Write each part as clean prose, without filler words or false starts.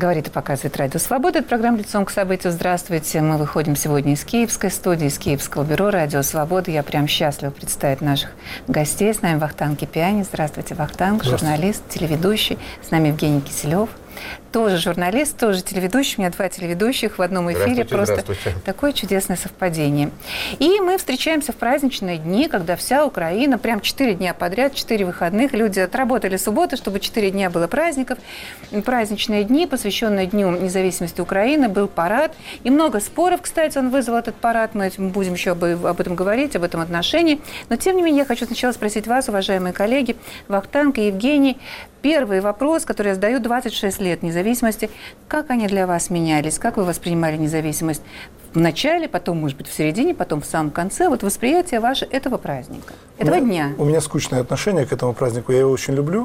Говорит и показывает Радио Свобода. Это программа «Лицом к событию». Здравствуйте. Мы выходим сегодня из Киевской студии, из Киевского бюро Радио Свобода. Я прям счастлива представить наших гостей. С нами Вахтанг Кипиани. Здравствуйте, Вахтанг. Журналист, телеведущий. С нами Евгений Киселев. Тоже журналист, тоже телеведущий. У меня 2 телеведущих в одном эфире. Просто такое чудесное совпадение. И мы встречаемся в праздничные дни, когда вся Украина, прям 4 дня подряд, 4 выходных. Люди отработали субботу, чтобы 4 дня было праздников. Праздничные дни, посвященные Дню независимости Украины, был парад. И много споров, кстати, он вызвал этот парад. Мы будем еще об этом говорить, об этом отношении. Но, тем не менее, я хочу сначала спросить вас, уважаемые коллеги, Вахтанг и Евгений. Первый вопрос, который я задаю: 26 лет независимости. Как они для вас менялись? Как вы воспринимали независимость в начале, потом, может быть, в середине, потом в самом конце? Вот восприятие ваше этого праздника, этого дня. У меня скучное отношение к этому празднику. Я его очень люблю.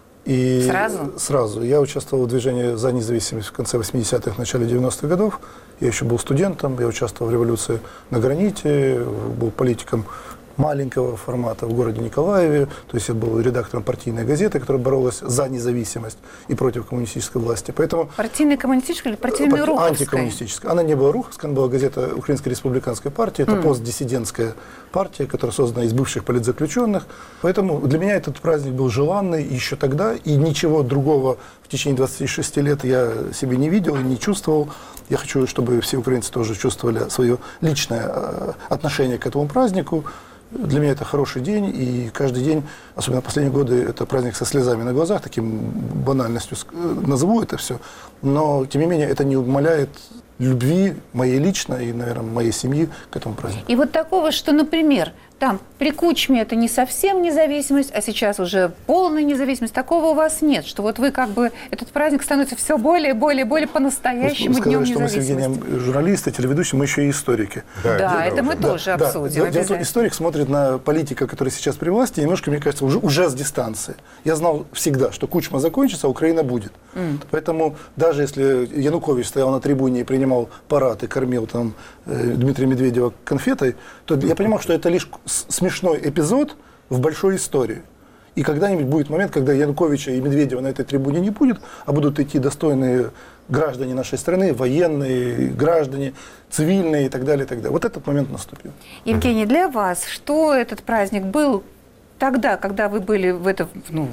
И Сразу. Я участвовал в движении за независимость в конце 80-х, начале 90-х годов. Я еще был студентом, я участвовал в революции на граните, был политиком маленького формата в городе Николаеве. То есть я был редактором партийной газеты, которая боролась за независимость и против коммунистической власти. Поэтому партийная коммунистическая или партийная руховская? Антикоммунистическая. Она не была руховская, она была газета Украинской республиканской партии. Это постдиссидентская партия, которая создана из бывших политзаключенных. Поэтому для меня этот праздник был желанный еще тогда. И ничего другого в течение 26 лет я себе не видел и не чувствовал. Я хочу, чтобы все украинцы тоже чувствовали свое личное отношение к этому празднику. Для меня это хороший день, и каждый день, особенно в последние годы, это праздник со слезами на глазах, таким банальностью назову это все. Но, тем не менее, это не умаляет любви моей личной и, наверное, моей семьи к этому празднику. И вот такого, что, например, там при Кучме это не совсем независимость, а сейчас уже полная независимость. Такого у вас нет, что вот вы как бы этот праздник становится все более по-настоящему днем независимости. Мы с Евгением журналисты, телеведущие, мы еще и историки. Да, это мы тоже обсудим. Историк смотрит на политика, который сейчас при власти, немножко, мне кажется, уже с дистанции. Я знал всегда, что Кучма закончится, а Украина будет. Поэтому даже если Янукович стоял на трибуне и принимал парад и кормил там Дмитрия Медведева конфетой, то я понимал, что это лишь смешной эпизод в большой истории. И когда-нибудь будет момент, когда Януковича и Медведева на этой трибуне не будет, а будут идти достойные граждане нашей страны, военные, граждане, цивильные и так далее, и так далее. Вот этот момент наступил. Евгений, для вас что этот праздник был тогда, когда вы были в это,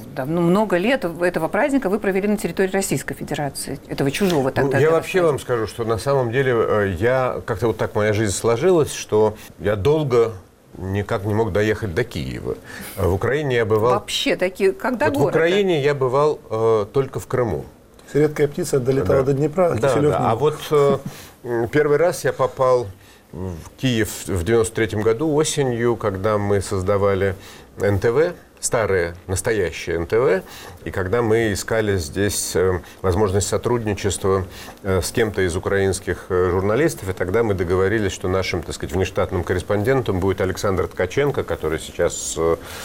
много лет этого праздника вы провели на территории Российской Федерации, этого чужого тогда? Я вообще вам скажу, что на самом деле я как-то вот так моя жизнь сложилась, что я долго никак не мог доехать до Киева. В Украине я бывал... Вообще, когда вот в Украине я бывал только в Крыму. Редкая птица долетала до Днепра, А вот первый раз я попал в Киев в 93-м году осенью, когда мы создавали НТВ, старое, настоящее НТВ, и когда мы искали здесь возможность сотрудничества с кем-то из украинских журналистов, и тогда мы договорились, что нашим, так сказать, внештатным корреспондентом будет Александр Ткаченко, который сейчас,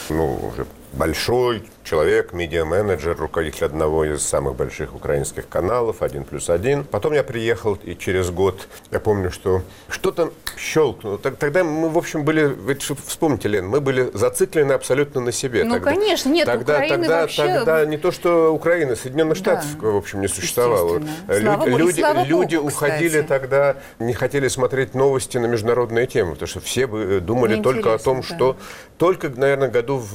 уже большой человек, медиа-менеджер, руководитель одного из самых больших украинских каналов, 1+1. Потом я приехал, и через год, я помню, что что-то щелкнуло. Тогда мы, в общем, были, вспомните, Лен, мы были зациклены абсолютно на себе. Конечно, нет, Украины вообще... Тогда не то, что Украина, Соединенных Штатов, в общем, не существовало. Люди уходили тогда, не хотели смотреть новости на международные темы, потому что все думали только о том, что... Только, наверное, году в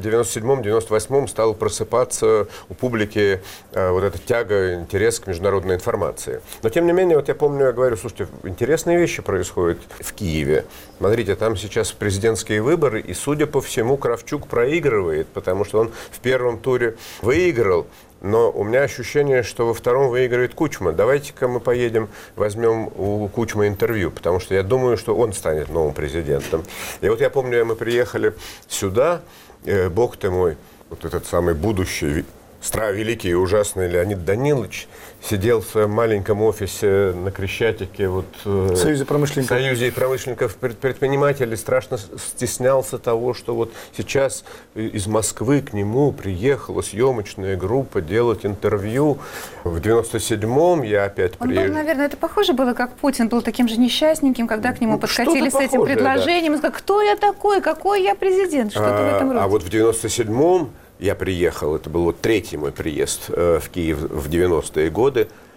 97-98 стал просыпаться у публики вот эта тяга, интерес к международной информации. Но, тем не менее, вот я помню, я говорю, слушайте, интересные вещи происходят в Киеве. Смотрите, там сейчас президентские выборы, и, судя по всему, Кравчук проигрывает, потому что он в первом туре выиграл. Но у меня ощущение, что во втором выигрывает Кучма. Давайте-ка мы поедем, возьмем у Кучмы интервью, потому что я думаю, что он станет новым президентом. И вот я помню, мы приехали сюда, бог ты мой, вот этот самый будущий, великий и ужасный Леонид Данилович сидел в своем маленьком офисе на Крещатике, в Союзе промышленников, предпринимателей, страшно стеснялся того, что вот сейчас из Москвы к нему приехала съемочная группа делать интервью. В 97-м я опять приехал. Наверное, это похоже было, как Путин был таким же несчастненьким, когда к нему подкатили с этим предложением. Да. Сказал, кто я такой, какой я президент, что-то в этом роде. А вот в 97-м я приехал, это был третий мой приезд в Киев в 90-е годы.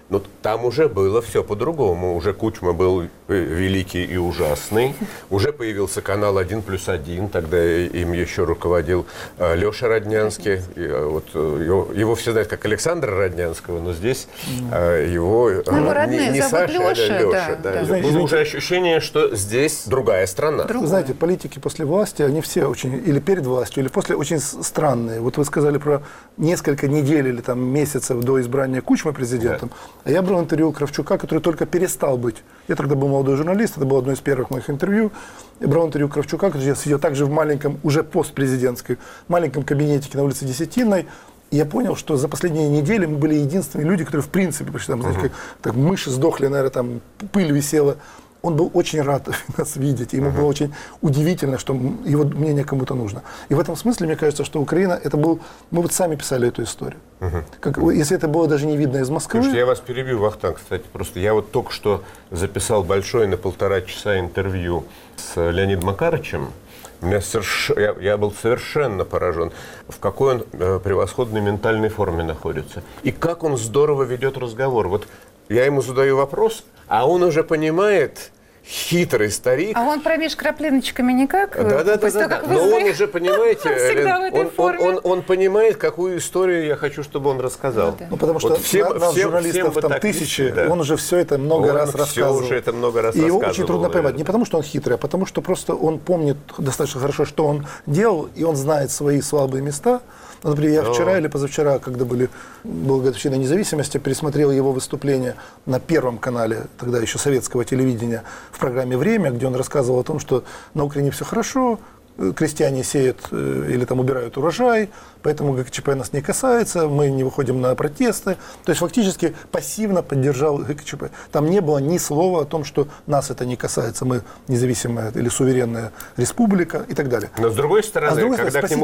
Но там уже было все по-другому. Уже Кучма был великий и ужасный. Уже появился канал «1+1». Тогда им еще руководил Леша Роднянский. Его все знают как Александра Роднянского, но здесь его не Саша, а Леша. Было уже ощущение, что здесь другая страна. Вы знаете, политики после власти, они все очень, или перед властью, или после, очень странные. Вот вы сказали про несколько недель или там месяцев до избрания Кучмы президентом. А я брал интервью Кравчука, который только перестал быть. Я тогда был молодой журналист, это было одно из первых моих интервью. Я брал интервью Кравчука, который сидел также в маленьком, уже постпрезидентской, маленьком кабинетике на улице Десятинной. И я понял, что за последние недели мы были единственные люди, которые в принципе, почти там, знаете, как так, мыши сдохли, наверное, там пыль висела. Он был очень рад нас видеть, и ему было очень удивительно, что его мнение кому-то нужно. И в этом смысле, мне кажется, что Украина, это был... Мы вот сами писали эту историю. Если это было даже не видно из Москвы... Слушайте, я вас перебью, Вахтанг, кстати, просто я вот только что записал большое на 1,5 часа интервью с Леонидом Макарычем. Я был совершенно поражен, в какой он превосходной ментальной форме находится. И как он здорово ведет разговор. Вот я ему задаю вопрос, а он уже понимает, хитрый старик. А он промеж краплиночками никак? Да. Но он уже, понимаете, он понимает, какую историю я хочу, чтобы он рассказал. Ну, потому что нас, журналистов, там тысячи, он уже все это много раз рассказывал. И его очень трудно поймать. Не потому, что он хитрый, а потому, что просто он помнит достаточно хорошо, что он делал, и он знает свои слабые места. Например, я вчера или позавчера, когда была годовщина независимости, пересмотрел его выступление на Первом канале, тогда еще советского телевидения, в программе «Время», где он рассказывал о том, что на Украине все хорошо, крестьяне сеют или там убирают урожай, поэтому ГКЧП нас не касается, мы не выходим на протесты. То есть фактически пассивно поддержал ГКЧП. Там не было ни слова о том, что нас это не касается, мы независимая или суверенная республика и так далее. Но с другой стороны, когда к нему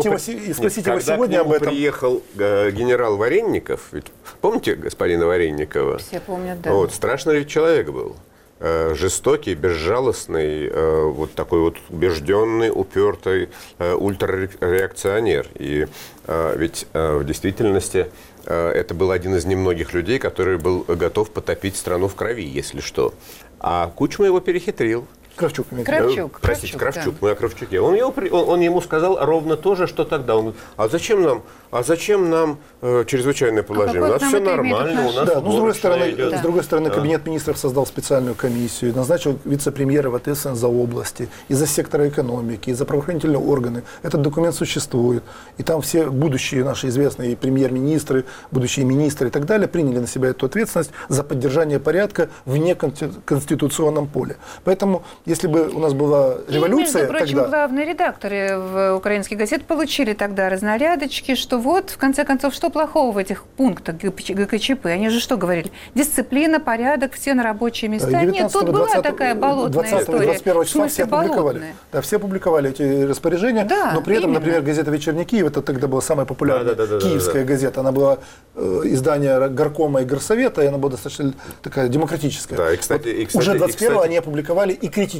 приехал генерал Варенников, ведь помните господина Варенникова? Все помнят, да. Вот, страшный ведь человек был. Жестокий, безжалостный, вот такой вот убежденный, упертый ультрареакционер. И ведь в действительности это был один из немногих людей, который был готов потопить страну в крови, если что. А Кучма его перехитрил. Кравчук. Простите, Кравчук. Мы о Кравчуке. Он ему сказал ровно то же, что тогда. Он говорит, а зачем нам чрезвычайное положение? У нас все нормально, у нас с другой стороны, Кабинет министров создал специальную комиссию, назначил вице-премьера в ответственность за области, и за сектор экономики, и за правоохранительные органы. Этот документ существует. И там все будущие наши известные премьер-министры, будущие министры и так далее приняли на себя эту ответственность за поддержание порядка в неконституционном поле. Поэтому если бы у нас была революция, между прочим, тогда... главные редакторы в украинских газет получили тогда разнарядочки, что вот, в конце концов, что плохого в этих пунктах ГКЧП? Они же что говорили? Дисциплина, порядок, все на рабочие места. Нет, тут была такая болотная история. 21 числа все опубликовали. Да, все опубликовали эти распоряжения, но при этом, например, газета «Вечерний Киев», это тогда была самая популярная киевская газета, она была издание горкома и горсовета, и она была достаточно такая демократическая. Да, и, кстати, уже 21-го они опубликовали и критические.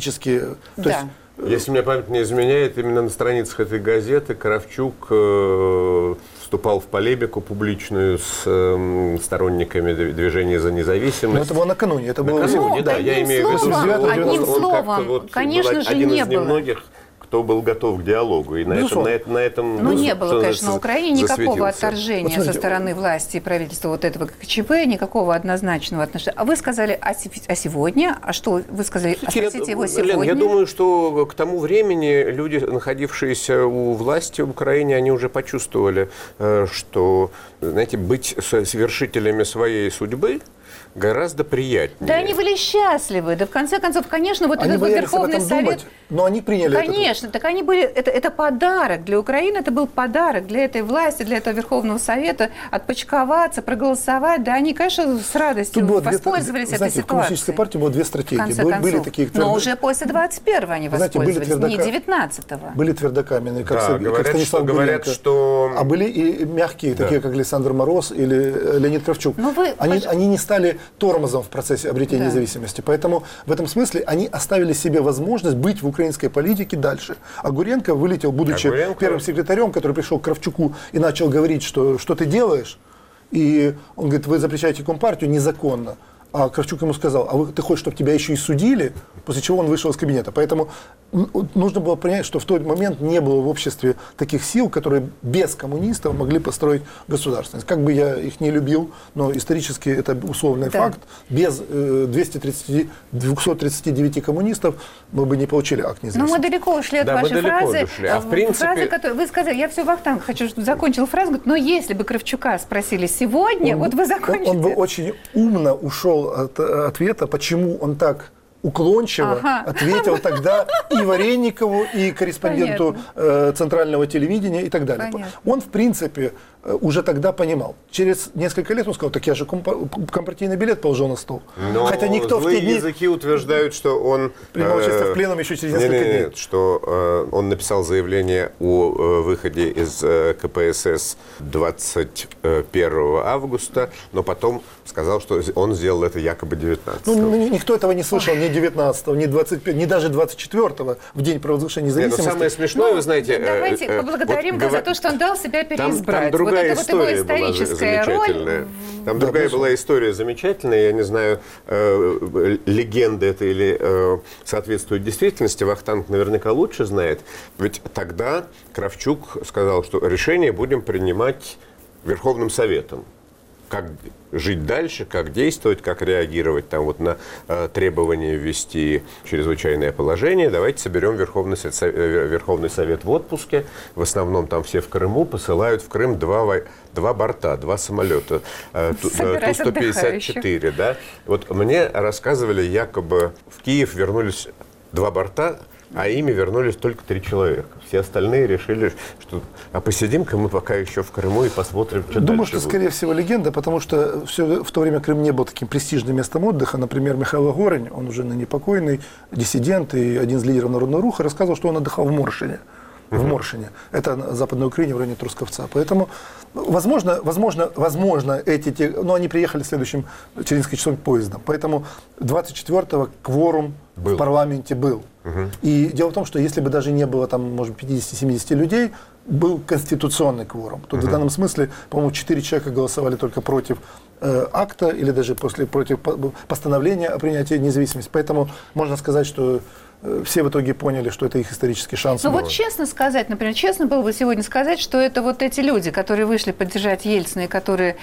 Если мне память не изменяет, именно на страницах этой газеты Кравчук вступал в полемику публичную с сторонниками движения за независимость. Но это было накануне. Это было накануне, да. Я имею в виду, что одним словом, конечно же, один не из немногих, кто был готов к диалогу. И на этом ну, не было, конечно, на Украине никакого отторжения со стороны власти и правительства вот этого ГКЧП, никакого однозначного отношения. А вы сказали, а сегодня? А что вы сказали? Спросите его сегодня. Я думаю, что к тому времени люди, находившиеся у власти в Украине, они уже почувствовали, что, знаете, быть совершителями своей судьбы гораздо приятнее. Да они были счастливы. Да в конце концов, конечно, вот они этот Верховный Совет... Думать, но они приняли конечно, так они были... Это подарок для Украины, это был подарок для этой власти, для этого Верховного Совета отпочковаться, проголосовать. Да они, конечно, с радостью воспользовались этой ситуацией. В Коммунистической партии было две стратегии. Были такие, но уже после 21-го они воспользовались, не 19-го. Были твердокаменные, как Станислав Гуренко. А были и мягкие, такие как Александр Мороз или Леонид Кравчук. Они не стали тормозом в процессе обретения независимости. Поэтому в этом смысле они оставили себе возможность быть в украинской политике дальше. А Гуренко вылетел, будучи первым секретарем, который пришел к Кравчуку и начал говорить, что ты делаешь. И он говорит, вы запрещаете Компартию незаконно. А Кравчук ему сказал, ты хочешь, чтобы тебя еще и судили? После чего он вышел из кабинета. Поэтому нужно было понять, что в тот момент не было в обществе таких сил, которые без коммунистов могли построить государственность. Как бы я их не любил, но исторически это условный факт. Без 239 коммунистов мы бы не получили акт независимости. Но мы далеко ушли от вашей фразы. А в принципе... фразы, которую вы сказали, я все Вахтанг хочу, чтобы закончил фразу, говорит, но если бы Кравчука спросили сегодня, вот вы закончите. Он бы очень умно ушел от ответа, почему он так уклончиво ответил тогда и Вареникову, и корреспонденту Центрального телевидения и так далее. Понятно. Он, в принципе, уже тогда понимал. Через несколько лет он сказал, так я же компартийный билет положил на стол. Но хотя никто в те дни... языки утверждают, что он... принимал участие в пленуме еще через несколько дней. Нет, что он написал заявление о выходе из КПСС 21 августа, но потом сказал, что он сделал это якобы 19. Никто этого не слышал ни 19, ни 25, ни даже 24 в день провозглашения независимости. Нет, самое смешное, вы знаете... Давайте поблагодарим его за то, что он дал себя переизбрать. Там другая история была замечательная. Там другая была история замечательная. Я не знаю, легенда это или соответствует действительности. Вахтанг наверняка лучше знает. Ведь тогда Кравчук сказал, что решение будем принимать Верховным Советом. Как жить дальше, как действовать, как реагировать там, вот, на требование ввести чрезвычайное положение. Давайте соберем Верховный Совет в отпуске. В основном там все в Крыму. Посылают в Крым два борта, 2 самолета. Ту-154. Да? Вот мне рассказывали, якобы в Киев вернулись 2 борта, а ими вернулись только 3 человека. Все остальные решили, что посидим-ка мы пока еще в Крыму и посмотрим, что Думаю, дальше что, будет. скорее всего, легенда, потому что в то время Крым не был таким престижным местом отдыха. Например, Михаил Горень, он уже ныне покойный, диссидент и один из лидеров Народного Руха, рассказывал, что он отдыхал в Моршине. В Моршине. Это на Западной Украине, в районе Трусковца. Поэтому, возможно, они приехали следующим через несколько часов поездом. Поэтому 24-го кворум в парламенте был. И дело в том, что если бы даже не было там, может, 50-70 людей, был конституционный кворум. То в данном смысле, по-моему, 4 человека голосовали только против акта или даже против постановления о принятии независимости. Поэтому можно сказать, что все в итоге поняли, что это их исторический шанс. Ну вот честно сказать, например, честно было бы сегодня сказать, что это вот эти люди, которые вышли поддержать Ельцина, и которые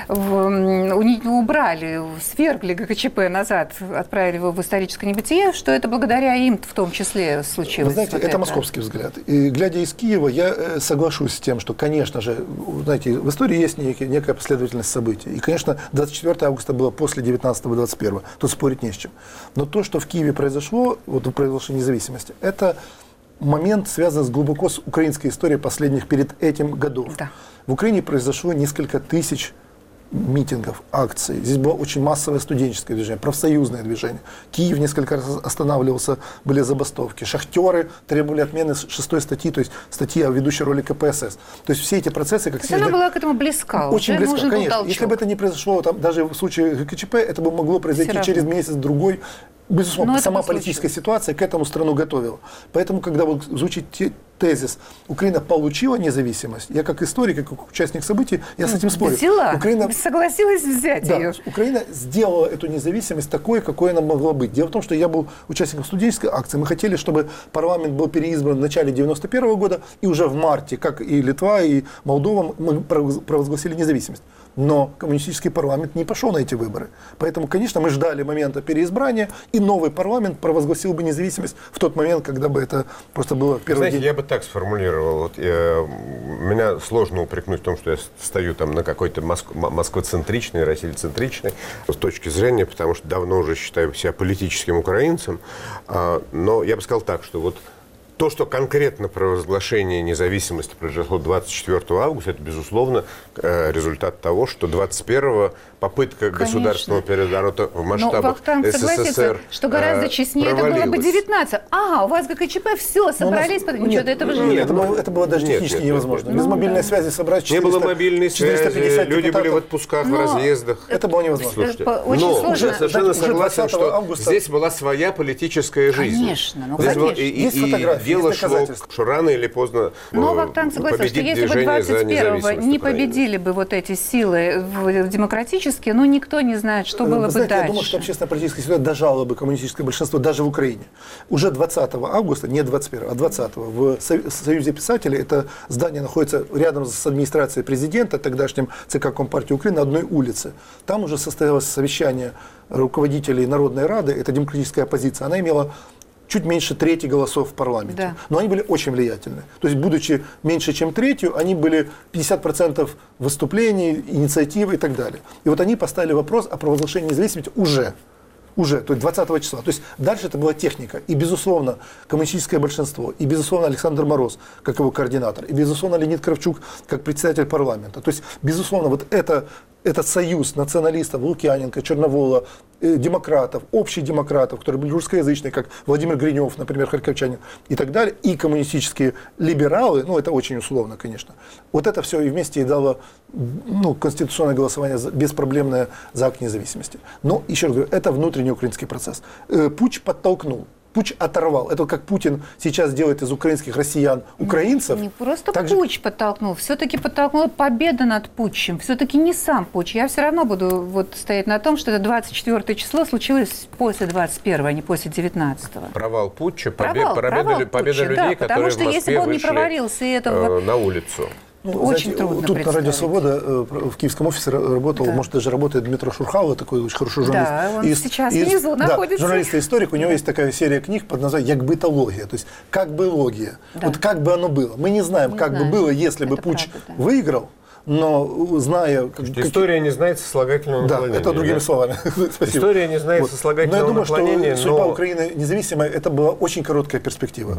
убрали, свергли ГКЧП назад, отправили его в историческое небытие, что это благодаря им в том числе случилось. Вы знаете, это московский взгляд. И глядя из Киева, я соглашусь с тем, что, конечно же, знаете, в истории есть некая последовательность событий. И, конечно, 24 августа было после 19-21. Тут спорить не с чем. Но то, что в Киеве произошло, вот произошло независимости. Это момент, связан глубоко с украинской историей последних перед этим годов. Да. В Украине произошло несколько тысяч митингов, акций. Здесь было очень массовое студенческое движение, профсоюзное движение. Киев несколько раз останавливался, были забастовки. Шахтеры требовали отмены 6 статьи, то есть статьи о ведущей роли КПСС. То есть все эти процессы... как она была к этому близка. Очень близко, конечно. Если бы это не произошло, там, даже в случае ГКЧП, это бы могло произойти через месяц-другой. Безусловно, сама политическая ситуация к этому страну готовила. Поэтому, когда вот звучит тезис «Украина получила независимость», я как историк, как участник событий, я с этим спорю. Украина согласилась взять ее. Украина сделала эту независимость такой, какой она могла быть. Дело в том, что я был участником студенческой акции. Мы хотели, чтобы парламент был переизбран в начале 91 года, и уже в марте, как и Литва, и Молдова, мы провозгласили независимость. Но коммунистический парламент не пошел на эти выборы. Поэтому, конечно, мы ждали момента переизбрания, и новый парламент провозгласил бы независимость в тот момент, когда бы это просто было в первый день. Я бы так сформулировал. Вот, меня сложно упрекнуть в том, что я стою там на какой-то москвоцентричной, российцентричной с точки зрения, потому что давно уже считаю себя политическим украинцем. Но я бы сказал так, что вот то, что конкретно провозглашение независимости произошло 24 августа, это, безусловно, результат того, что 21-го попытка государственного переворота в масштабах СССР что гораздо честнее это было бы 19. У вас ГКЧП, все, собрались, ничего до этого же нет. Это было даже технически невозможно. Без мобильной связи собрать 450 Не было мобильной связи, люди были в отпусках, в разъездах. Это было невозможно. Слушайте, но совершенно согласен, что здесь была своя политическая жизнь. Конечно. Есть фотографии. дело шло, что рано или поздно Но Вахтанг согласен, что если бы 21-го не победили бы вот эти силы демократические, ну, никто не знает, что было бы дальше. Я думаю, что общественно-политическая ситуация дожала бы коммунистическое большинство даже в Украине. Уже 20 августа, не 21, а 20 в Союзе писателей, это здание находится рядом с администрацией президента, тогдашним ЦК Компартии Украины, на одной улице. Там уже состоялось совещание руководителей Народной Рады, это демократическая оппозиция. Она имела чуть меньше трети голосов в парламенте. Да. Но они были очень влиятельны. То есть, будучи меньше, чем третью, они были 50% выступлений, инициативы и так далее. И вот они поставили вопрос о провозглашении независимости уже, то есть 20 числа. То есть дальше это была техника. И, безусловно, коммунистическое большинство, и, безусловно, Александр Мороз, как его координатор, и, безусловно, Леонид Кравчук, как председатель парламента. То есть, безусловно, вот этот союз националистов, Лукьяненко, Черновола, демократов, общих демократов, которые были русскоязычные, как Владимир Гринев, например, харьковчанин, и так далее, и коммунистические либералы, ну, это очень условно, конечно. Вот это все и вместе и дало конституционное голосование беспроблемное за акт независимости. Но, еще раз говорю, это внутренний украинский процесс. Путч подтолкнул. Путч оторвал. Это как Путин сейчас делает из украинских россиян украинцев. Не просто Путч подтолкнул, все-таки подтолкнула победа над Путчем. Все-таки не сам Путч. Я все равно буду стоять на том, что это 24 число случилось после 21-го, а не после 19-го. Провал Путча, провал победа Путча, людей, да, которые потому что в Москве если бы он не вышли провалился, это на улицу. Очень знаете, трудно тут на Радио представить. Свобода в киевском офисе работал, может, даже работает Дмитро Шурхало, такой очень хороший журналист. Да, он сейчас внизу находится. Журналист-историк, у него есть такая серия книг под названием «Якбытология», то есть «Как бы логия». Да. Вот как бы оно было. Мы не знаем, как бы было, если бы Путч выиграл, но зная... История не знает сослагательного наклонения. Да, это другими словами. История не знает сослагательного наклонения. Но я думаю, что судьба Украины независимой, это была очень короткая перспектива.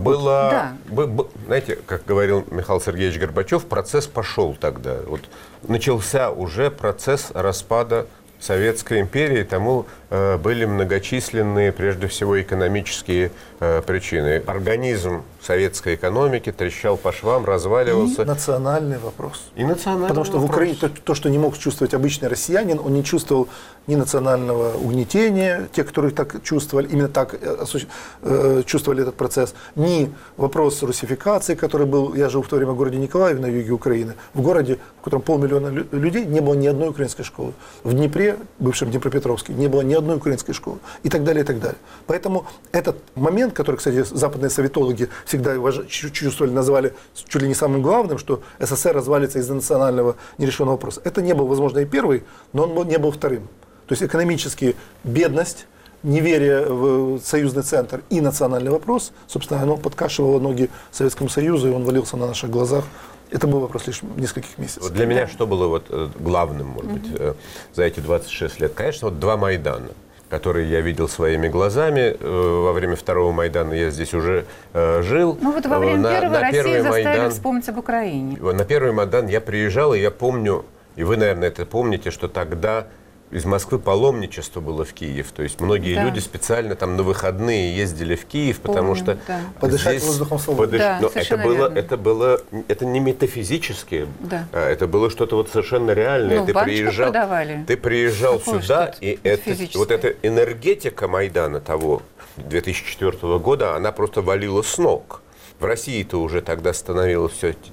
Знаете, как говорил Михаил Сергеевич Горбачев, процесс пошел тогда. Вот начался уже процесс распада Советской империи, тому были многочисленные, прежде всего, экономические причины. Организм советской экономики трещал по швам, разваливался. И национальный вопрос. Потому что в Украине то, что не мог чувствовать обычный россиянин, он не чувствовал ни национального угнетения, те, которые так чувствовали, именно так чувствовали этот процесс, ни вопрос русификации, который был, я жил в то время в городе Николаеве на юге Украины, в городе, в котором 500 000 людей, не было ни одной украинской школы. В Днепре, бывшем Днепропетровске, не было ни одной украинской школы. И так далее, и так далее. Поэтому этот момент, который, кстати, западные советологи всегда чувствовали, называли чуть ли не самым главным, что СССР развалится из-за национального нерешенного вопроса. Это не был, возможно, и первый, но он не был вторым. То есть экономически бедность, неверие в союзный центр и национальный вопрос, собственно, оно подкашивало ноги Советскому Союзу, и он валился на наших глазах. Это был вопрос лишь нескольких месяцев. Для меня что было главным, может быть, за эти 26 лет? Конечно, два Майдана, которые я видел своими глазами. Во время второго Майдана я здесь уже жил. Ну вот во время первого Россию заставили вспомнить об Украине. На первый Майдан я приезжал, и я помню, и вы, наверное, это помните, что тогда из Москвы паломничество было в Киев. То есть многие люди специально там на выходные ездили в Киев, потому что подышать воздухом свободы. Но это не метафизически, это было что-то вот совершенно реальное. Ты приезжал сюда, и эта энергетика Майдана того 2004 года, она просто валила с ног. В России-то уже тогда становилось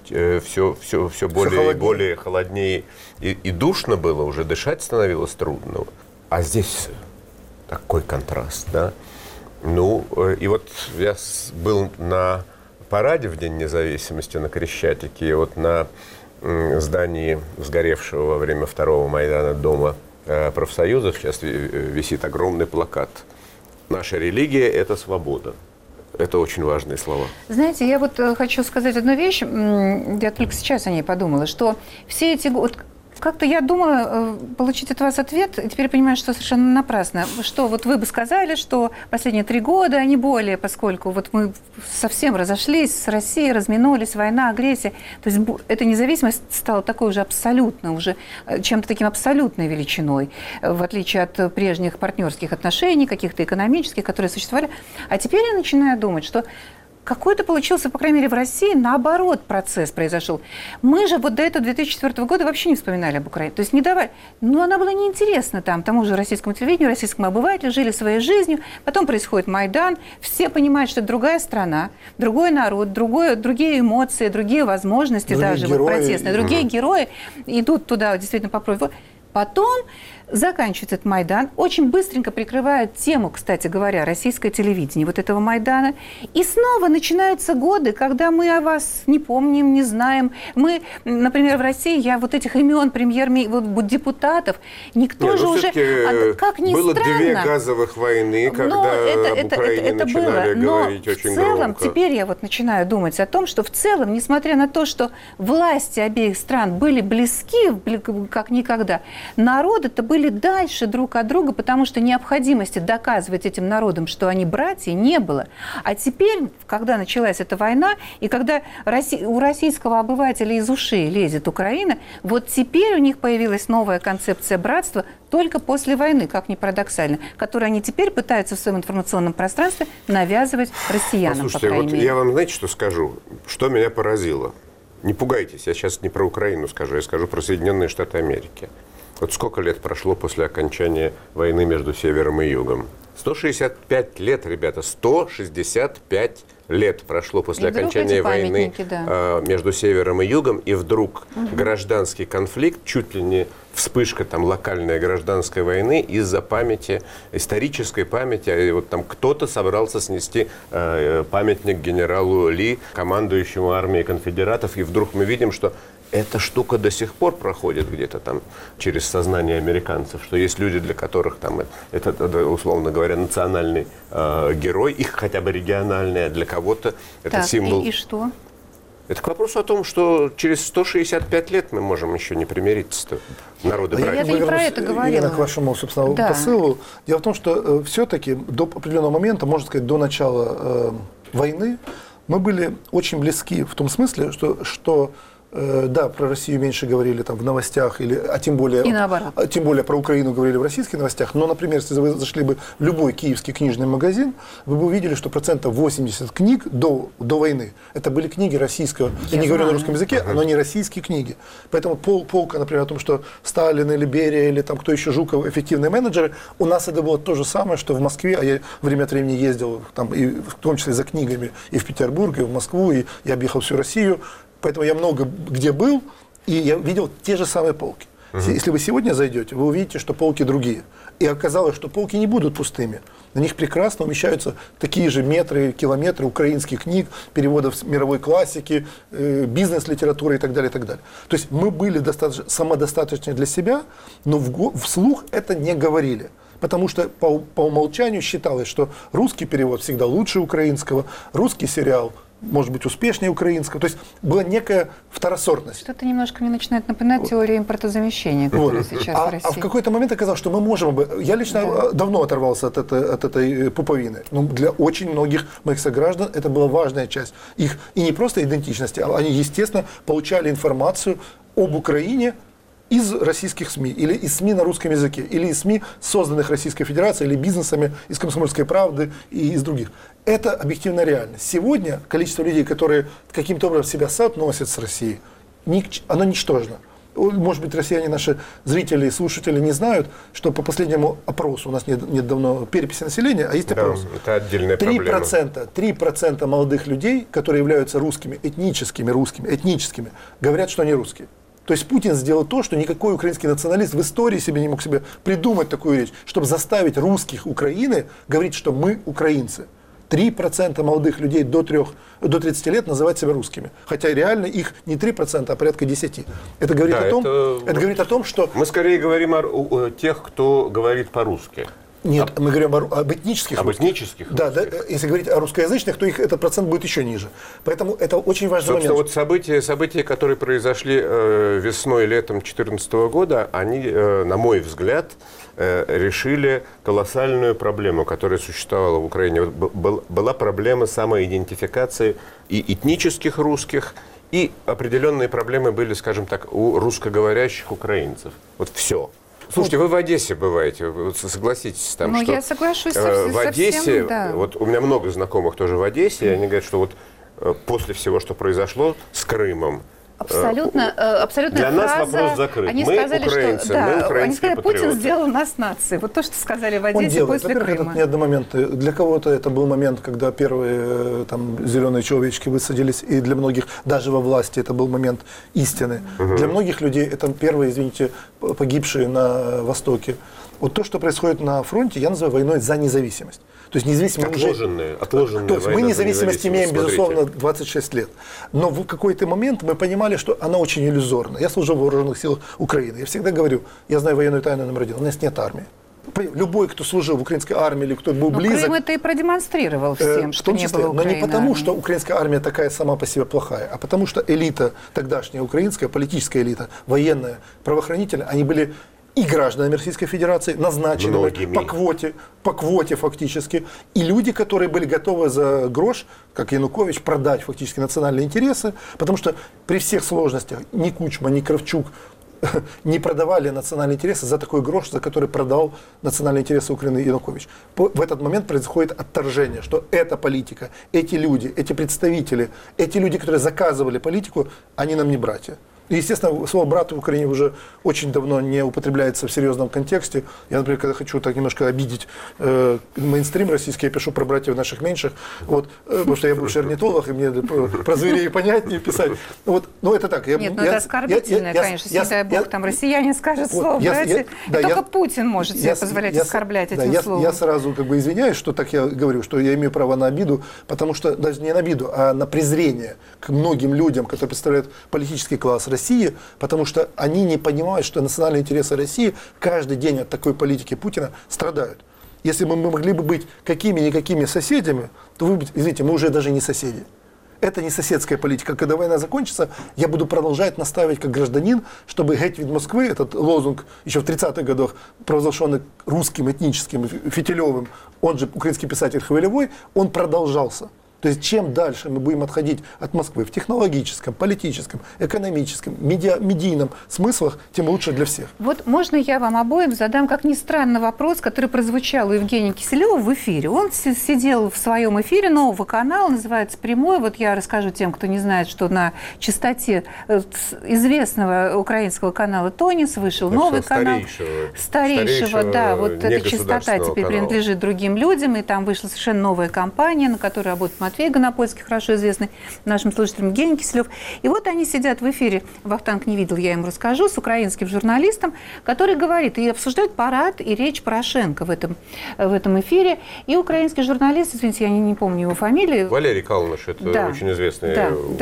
все более и более холоднее и душно было, уже дышать становилось трудно. А здесь такой контраст, да? Ну, и вот я был на параде в День независимости на Крещатике, и вот на здании сгоревшего во время второго Майдана Дома профсоюзов сейчас висит огромный плакат. Наша религия – это свобода. Это очень важные слова. Знаете, я вот хочу сказать одну вещь, я только сейчас о ней подумала, что все эти годы, как-то я думала получить от вас ответ, и теперь понимаю, что совершенно напрасно. Что вот вы бы сказали, что последние 3 года, а не более, поскольку вот мы совсем разошлись с Россией, разминулись, война, агрессия. То есть эта независимость стала такой уже абсолютно, уже чем-то таким абсолютной величиной, в отличие от прежних партнерских отношений, каких-то экономических, которые существовали. А теперь я начинаю думать, что какой-то получился, по крайней мере, в России, наоборот, процесс произошел. Мы же вот до этого 2004 года вообще не вспоминали об Украине. То есть не давали. Но она была неинтересна там, тому же российскому телевидению, российскому обывателю, жили своей жизнью. Потом происходит Майдан. Все понимают, что это другая страна, другой народ, другие эмоции, другие возможности, другие даже вот, протестные. Другие герои идут туда действительно попробовать. Потом заканчивается этот Майдан, очень быстренько прикрывают тему, кстати говоря, российское телевидение вот этого Майдана. И снова начинаются годы, когда мы о вас не помним, не знаем. Мы, например, в России, я вот этих имен депутатов, никто же уже... Как ни было странно, 2 газовых войны, когда об Украине начинали говорить очень громко. В целом, теперь я вот начинаю думать о том, что в целом, несмотря на то, что власти обеих стран были близки, как никогда, народы-то были дальше друг от друга, потому что необходимости доказывать этим народам, что они братья, не было. А теперь, когда началась эта война, и когда у российского обывателя из ушей лезет Украина, вот теперь у них появилась новая концепция братства только после войны, как ни парадоксально, которую они теперь пытаются в своем информационном пространстве навязывать россиянам, по крайней мере. Я вам, знаете, что скажу? Что меня поразило? Не пугайтесь, я сейчас не про Украину скажу, я скажу про Соединенные Штаты Америки. Вот сколько лет прошло после окончания войны между Севером и Югом? 165 лет, ребята, 165 лет прошло после окончания войны между Севером и Югом, и вдруг гражданский конфликт, чуть ли не вспышка там локальной гражданской войны из-за памяти, исторической памяти. Вот там кто-то собрался снести памятник генералу Ли, командующему армией конфедератов, и вдруг мы видим, что эта штука до сих пор проходит где-то там через сознание американцев, что есть люди, для которых там это, условно говоря, национальный герой, их хотя бы региональный, а для кого-то это символ. И что? Это к вопросу о том, что через 165 лет мы можем еще не примириться, народы братья. Я не про это говорила. К вашему, собственно, посылу. Дело в том, что все-таки до определенного момента, можно сказать, до начала войны, мы были очень близки в том смысле, что да, про Россию меньше говорили там в новостях, а тем более про Украину говорили в российских новостях. Но, например, если вы зашли бы в любой киевский книжный магазин, вы бы увидели, что 80% книг до войны это были книги российского. Я не говорю на русском языке, но не российские книги. Поэтому полка, например, о том, что Сталин или Берия или там кто еще, Жуков, эффективные менеджеры, у нас это было то же самое, что в Москве, а я время от времени ездил там, и в том числе за книгами и в Петербург, и в Москву, и я объехал всю Россию. Поэтому я много где был, и я видел те же самые полки. Если вы сегодня зайдете, вы увидите, что полки другие. И оказалось, что полки не будут пустыми. На них прекрасно умещаются такие же метры, километры украинских книг, переводов мировой классики, бизнес-литературы и так далее, и так далее. То есть мы были самодостаточны для себя, но вслух это не говорили. Потому что по умолчанию считалось, что русский перевод всегда лучше украинского, русский сериал может быть успешнее украинского. То есть была некая второсортность. Что-то немножко мне начинает напоминать теорию импортозамещения, которая сейчас в России. А в какой-то момент оказалось, что мы можем... Я лично давно оторвался от этой пуповины. Но для очень многих моих сограждан это была важная часть их. И не просто идентичности, а они, естественно, получали информацию об Украине из российских СМИ, или из СМИ на русском языке, или из СМИ, созданных Российской Федерацией, или бизнесами, из «Комсомольской правды» и из других. Это объективная реальность. Сегодня количество людей, которые каким-то образом себя соотносят с Россией, оно ничтожно. Может быть, россияне, наши зрители и слушатели не знают, что по последнему опросу, у нас нет давно переписи населения, а есть опрос. Это отдельная проблема. 3% молодых людей, которые являются русскими, этническими, говорят, что они русские. То есть Путин сделал то, что никакой украинский националист в истории себе не мог себе придумать такую речь, чтобы заставить русских Украины говорить, что мы украинцы. 3% молодых людей до 30 лет называть себя русскими. Хотя реально их не 3%, а порядка 10%. Это говорит, говорит о том, что... Мы скорее говорим о тех, кто говорит по-русски. Нет, мы говорим об этнических. Об этнических. Да, если говорить о русскоязычных, то этот процент будет еще ниже. Поэтому это очень важный момент. Собственно, вот события, которые произошли весной и летом 2014 года, они, на мой взгляд, решили колоссальную проблему, которая существовала в Украине. Была проблема самоидентификации и этнических русских, и определенные проблемы были, скажем так, у русскоговорящих украинцев. Вот все. Слушайте, вы в Одессе бываете, вы согласитесь, там, что... я соглашусь в Одессе, совсем, да. вот у меня много знакомых тоже в Одессе, и они говорят, что вот после всего, что произошло с Крымом, абсолютная для нас фраза. вопрос закрыт. Они мы сказали, украинцы, что мы украинские они сказали, патриоты. Путин сделал нас нацией. Вот то, что сказали в Одессе делает. после Во-первых, Крыма. это не одномоментный. Для кого-то это был момент, когда первые зеленые человечки высадились, и для многих, даже во власти, это был момент истины. Для многих людей это первые, извините, погибшие на Востоке. Вот то, что происходит на фронте, я называю войной за независимость. То есть независимо отложенная то есть мы независимость имеем, безусловно, 26 лет. Но в какой-то момент мы понимали, что она очень иллюзорна. Я служил в вооруженных силах Украины. Я всегда говорю, я знаю военную тайну номер 1. У нас нет армии. Любой, кто служил в украинской армии или кто был близок... Крым это и продемонстрировал всем, что не было Украины. Но не потому, что украинская армия такая сама по себе плохая, а потому что элита, тогдашняя украинская, политическая элита, военная, правоохранительная, они были... и гражданами Российской Федерации, назначенными по квоте фактически, и люди, которые были готовы за грош, как Янукович, продать фактически национальные интересы, потому что при всех сложностях ни Кучма, ни Кравчук не продавали национальные интересы за такой грош, за который продал национальные интересы Украины Янукович. В этот момент происходит отторжение, что эта политика, эти люди, эти представители, эти люди, которые заказывали политику, они нам не братья. И, естественно, слово «брат» в Украине уже очень давно не употребляется в серьезном контексте. Я, например, когда хочу так немножко обидеть мейнстрим российский, я пишу про братьев наших меньших, вот, потому что я бывший орнитолог, и мне про зверей понятнее писать. Вот, но это так. Нет, это оскорбительное, конечно. Не дай бог, там россияне скажут слово «братья». Только Путин может себе позволять оскорблять этим словом. Я сразу извиняюсь, что так я говорю, что я имею право на обиду, потому что даже не на обиду, а на презрение к многим людям, которые представляют политический класс России, потому что они не понимают, что национальные интересы России каждый день от такой политики Путина страдают. Если бы мы могли бы быть какими-никакими соседями, то вы, извините, мы уже даже не соседи. Это не соседская политика. Когда война закончится, я буду продолжать настаивать как гражданин, чтобы «Геть від Москвы», этот лозунг еще в 30-х годах, провозглашенный русским этническим Фитилевым, он же украинский писатель Хвилевой, он продолжался. То есть чем дальше мы будем отходить от Москвы в технологическом, политическом, экономическом, медийном смыслах, тем лучше для всех. Вот можно я вам обоим задам, как ни странно, вопрос, который прозвучал у Евгения Киселева в эфире. Он сидел в своем эфире нового канала, называется «Прямой». Вот я расскажу тем, кто не знает, что на частоте известного украинского канала «Тонис» вышел новый канал. Старейшего, да. Вот эта частота теперь принадлежит другим людям, и там вышла совершенно новая компания, на которой работает Матвей Гонопольский, хорошо известный нашим слушателям, Евгений Киселев. И вот они сидят в эфире, Вахтанг не видел, я ему расскажу, с украинским журналистом, который говорит, и обсуждают парад и речь Порошенко в этом эфире. И украинский журналист, извините, я не помню его фамилию. Валерий Калныш, это очень известный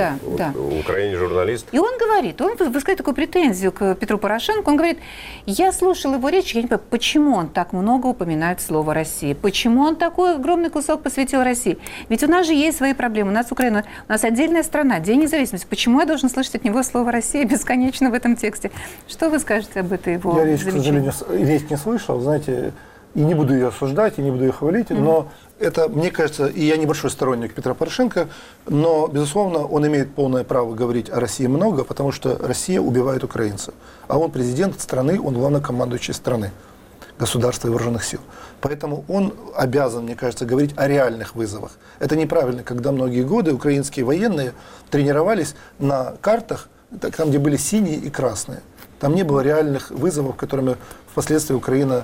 в Украине журналист. И он говорит, он высказывает такую претензию к Петру Порошенко, он говорит, я слушал его речь, я не понимаю, почему он так много упоминает слово «Россия», почему он такой огромный кусок посвятил России. Ведь у нас же есть свои проблемы. У нас Украина, у нас отдельная страна, День независимости. Почему я должен слышать от него слово «Россия» бесконечно в этом тексте? Что вы скажете об этой его замечании? Я, к сожалению, речь не слышал, знаете, и не буду ее осуждать, и не буду ее хвалить, но это, мне кажется, и я небольшой сторонник Петра Порошенко, но, безусловно, он имеет полное право говорить о России много, потому что Россия убивает украинцев. А он президент страны, он главнокомандующий страны, государства и вооруженных сил. Поэтому он обязан, мне кажется, говорить о реальных вызовах. Это неправильно, когда многие годы украинские военные тренировались на картах, там, где были синие и красные. Там не было реальных вызовов, которыми впоследствии Украина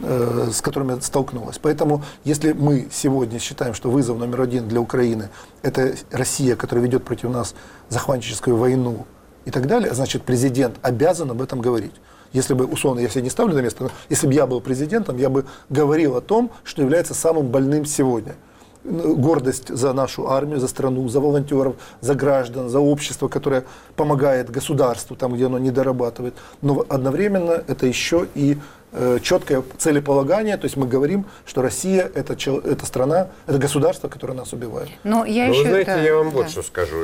с которыми столкнулась. Поэтому, если мы сегодня считаем, что вызов номер один для Украины – это Россия, которая ведет против нас захватническую войну и так далее, значит, президент обязан об этом говорить. Если бы, условно, я себя не ставлю на место, но если бы я был президентом, я бы говорил о том, что является самым больным сегодня. Гордость за нашу армию, за страну, за волонтеров, за граждан, за общество, которое помогает государству там, где оно не дорабатывает. Но одновременно это еще и четкое целеполагание, то есть мы говорим, что Россия это страна, это государство, которое нас убивает. Но вы знаете, я вам вот что скажу.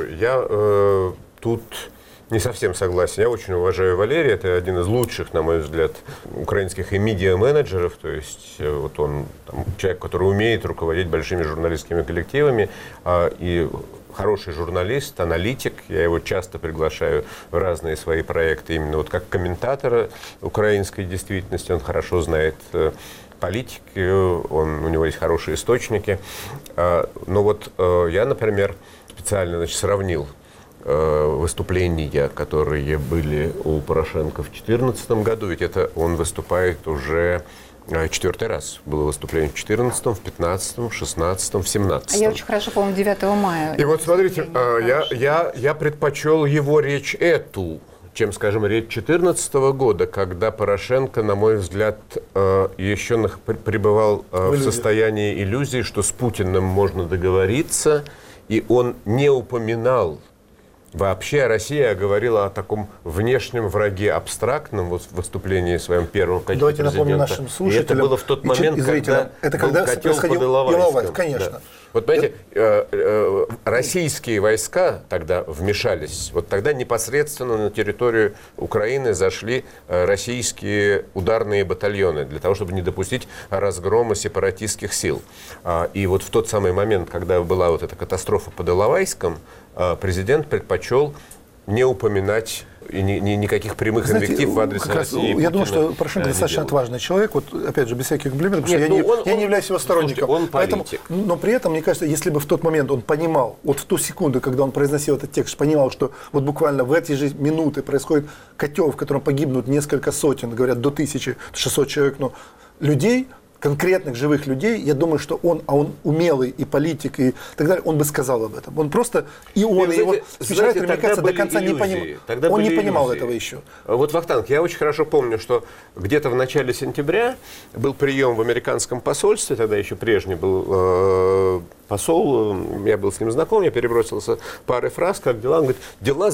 Я тут не совсем согласен. Я очень уважаю Валерия. Это один из лучших, на мой взгляд, украинских и медиа-менеджеров. То есть вот он человек, который умеет руководить большими журналистскими коллективами. И хороший журналист, аналитик. Я его часто приглашаю в разные свои проекты именно вот как комментатора украинской действительности. Он хорошо знает политики, у него есть хорошие источники. Но вот я, например, специально сравнил выступления, которые были у Порошенко в 2014 году, ведь это он выступает уже 4-й раз. Было выступление в 2014, в 2015, в 2016, в 2017. Я очень хорошо помню 9 мая. И вот смотрите, я предпочел его речь эту, чем, скажем, речь 2014 года, когда Порошенко, на мой взгляд, еще пребывал в состоянии иллюзии, что с Путиным можно договориться, и он не упоминал вообще о России, а говорила о таком внешнем враге абстрактном вот в выступлении своем первом в качестве президента. Давайте напомню нашим слушателям. И это было в тот момент, когда был котел под Иловайском. Конечно. Да. Вот, понимаете, российские войска тогда вмешались. Вот тогда непосредственно на территорию Украины зашли российские ударные батальоны для того, чтобы не допустить разгрома сепаратистских сил. И вот в тот самый момент, когда была вот эта катастрофа под Иловайском, президент предпочел не упоминать и никаких прямых инвектив в адрес России. Я думаю, что Порошенко достаточно отважный человек, вот опять же, без всяких комплиментов, потому что я не являюсь его сторонником. Он политик. Но при этом, мне кажется, если бы в тот момент он понимал, вот в ту секунду, когда он произносил этот текст, понимал, что вот буквально в эти же минуты происходит котел, в котором погибнут несколько сотен, говорят, до 1600 человек, но людей, конкретных живых людей, я думаю, что он умелый и политик, и так далее, он бы сказал об этом. Он просто, и он, и его спичрайтер, мне кажется, до конца не понимал. Он не понимал этого еще. Вот, Вахтанг, я очень хорошо помню, что где-то в начале сентября был прием в американском посольстве, тогда еще прежний был посол, я был с ним знаком, я перебросился парой фраз, как дела? Он говорит, дела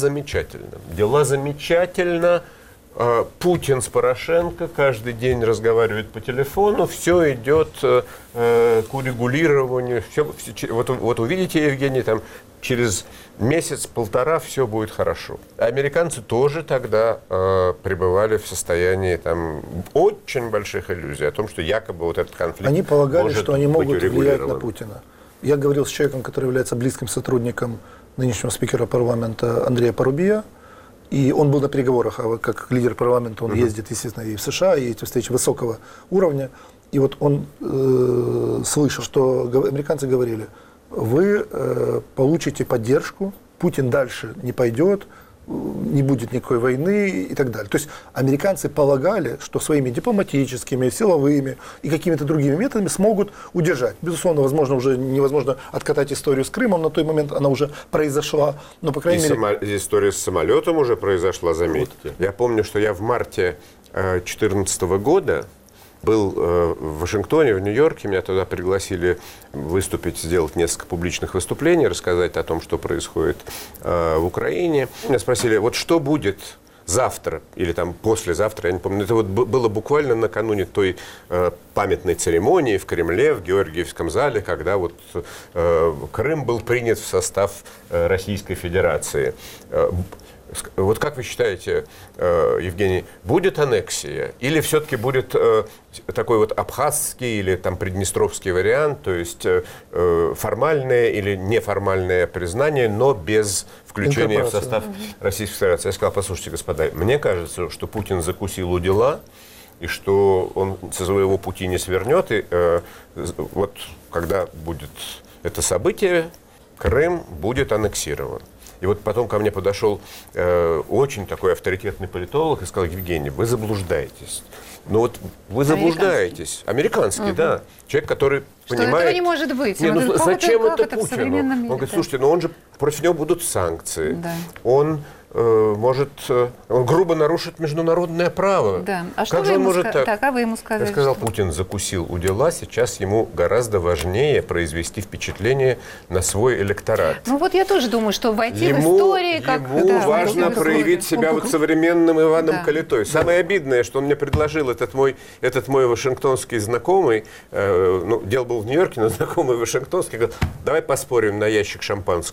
замечательно. Путин с Порошенко каждый день разговаривают по телефону, все идет к урегулированию. Вот увидите, Евгений, там через месяц-полтора все будет хорошо. Американцы тоже тогда пребывали в состоянии там очень больших иллюзий о том, что якобы вот этот конфликт они полагали, что они могут влиять на урегулирован. Путина. Я говорил с человеком, который является близким сотрудником нынешнего спикера парламента Андрея Порубия. И он был на переговорах, а как лидер парламента он ездит, естественно, и в США, и эти встречи высокого уровня. И вот он слышал, что американцы говорили, вы получите поддержку, Путин дальше не пойдет, не будет никакой войны и так далее. То есть американцы полагали, что своими дипломатическими, силовыми и какими-то другими методами смогут удержать. Безусловно, возможно, уже невозможно откатать историю с Крымом, на тот момент она уже произошла, но, по крайней мере... История с самолетом уже произошла, заметьте. Вот. Я помню, что я в марте 2014 года был в Вашингтоне, в Нью-Йорке, меня туда пригласили выступить, сделать несколько публичных выступлений, рассказать о том, что происходит в Украине. Меня спросили, вот что будет завтра или там послезавтра, я не помню. Это вот было буквально накануне той памятной церемонии в Кремле, в Георгиевском зале, когда вот Крым был принят в состав Российской Федерации. Вот как вы считаете, Евгений, будет аннексия или все-таки будет такой вот абхазский или там приднестровский вариант, то есть формальное или неформальное признание, но без включения в состав Российской Федерации? Я сказал, послушайте, господа, мне кажется, что Путин закусил у дела, и что он со своего пути не свернет, и вот когда будет это событие, Крым будет аннексирован. И вот потом ко мне подошел очень такой авторитетный политолог и сказал, Евгений, вы заблуждаетесь. Ну вот вы заблуждаетесь. Американский, да. Человек, который что понимает... этого не может быть. Не, ну, зачем это Путину? Он мире, говорит, слушайте, ну он же, против него будут санкции. Да. Он он грубо нарушит международное право. Да. А что как же он может так? Так, а вы ему сказали? Я сказал, что Путин закусил у дела, сейчас ему гораздо важнее произвести впечатление на свой электорат. Ну вот я тоже думаю, что войти в историю... Ему важно проявить себя вот современным Иваном Калитой. Самое обидное, что он мне предложил этот мой вашингтонский знакомый, дело было в Нью-Йорке, но знакомый вашингтонский, говорит, давай поспорим на ящик шампанского.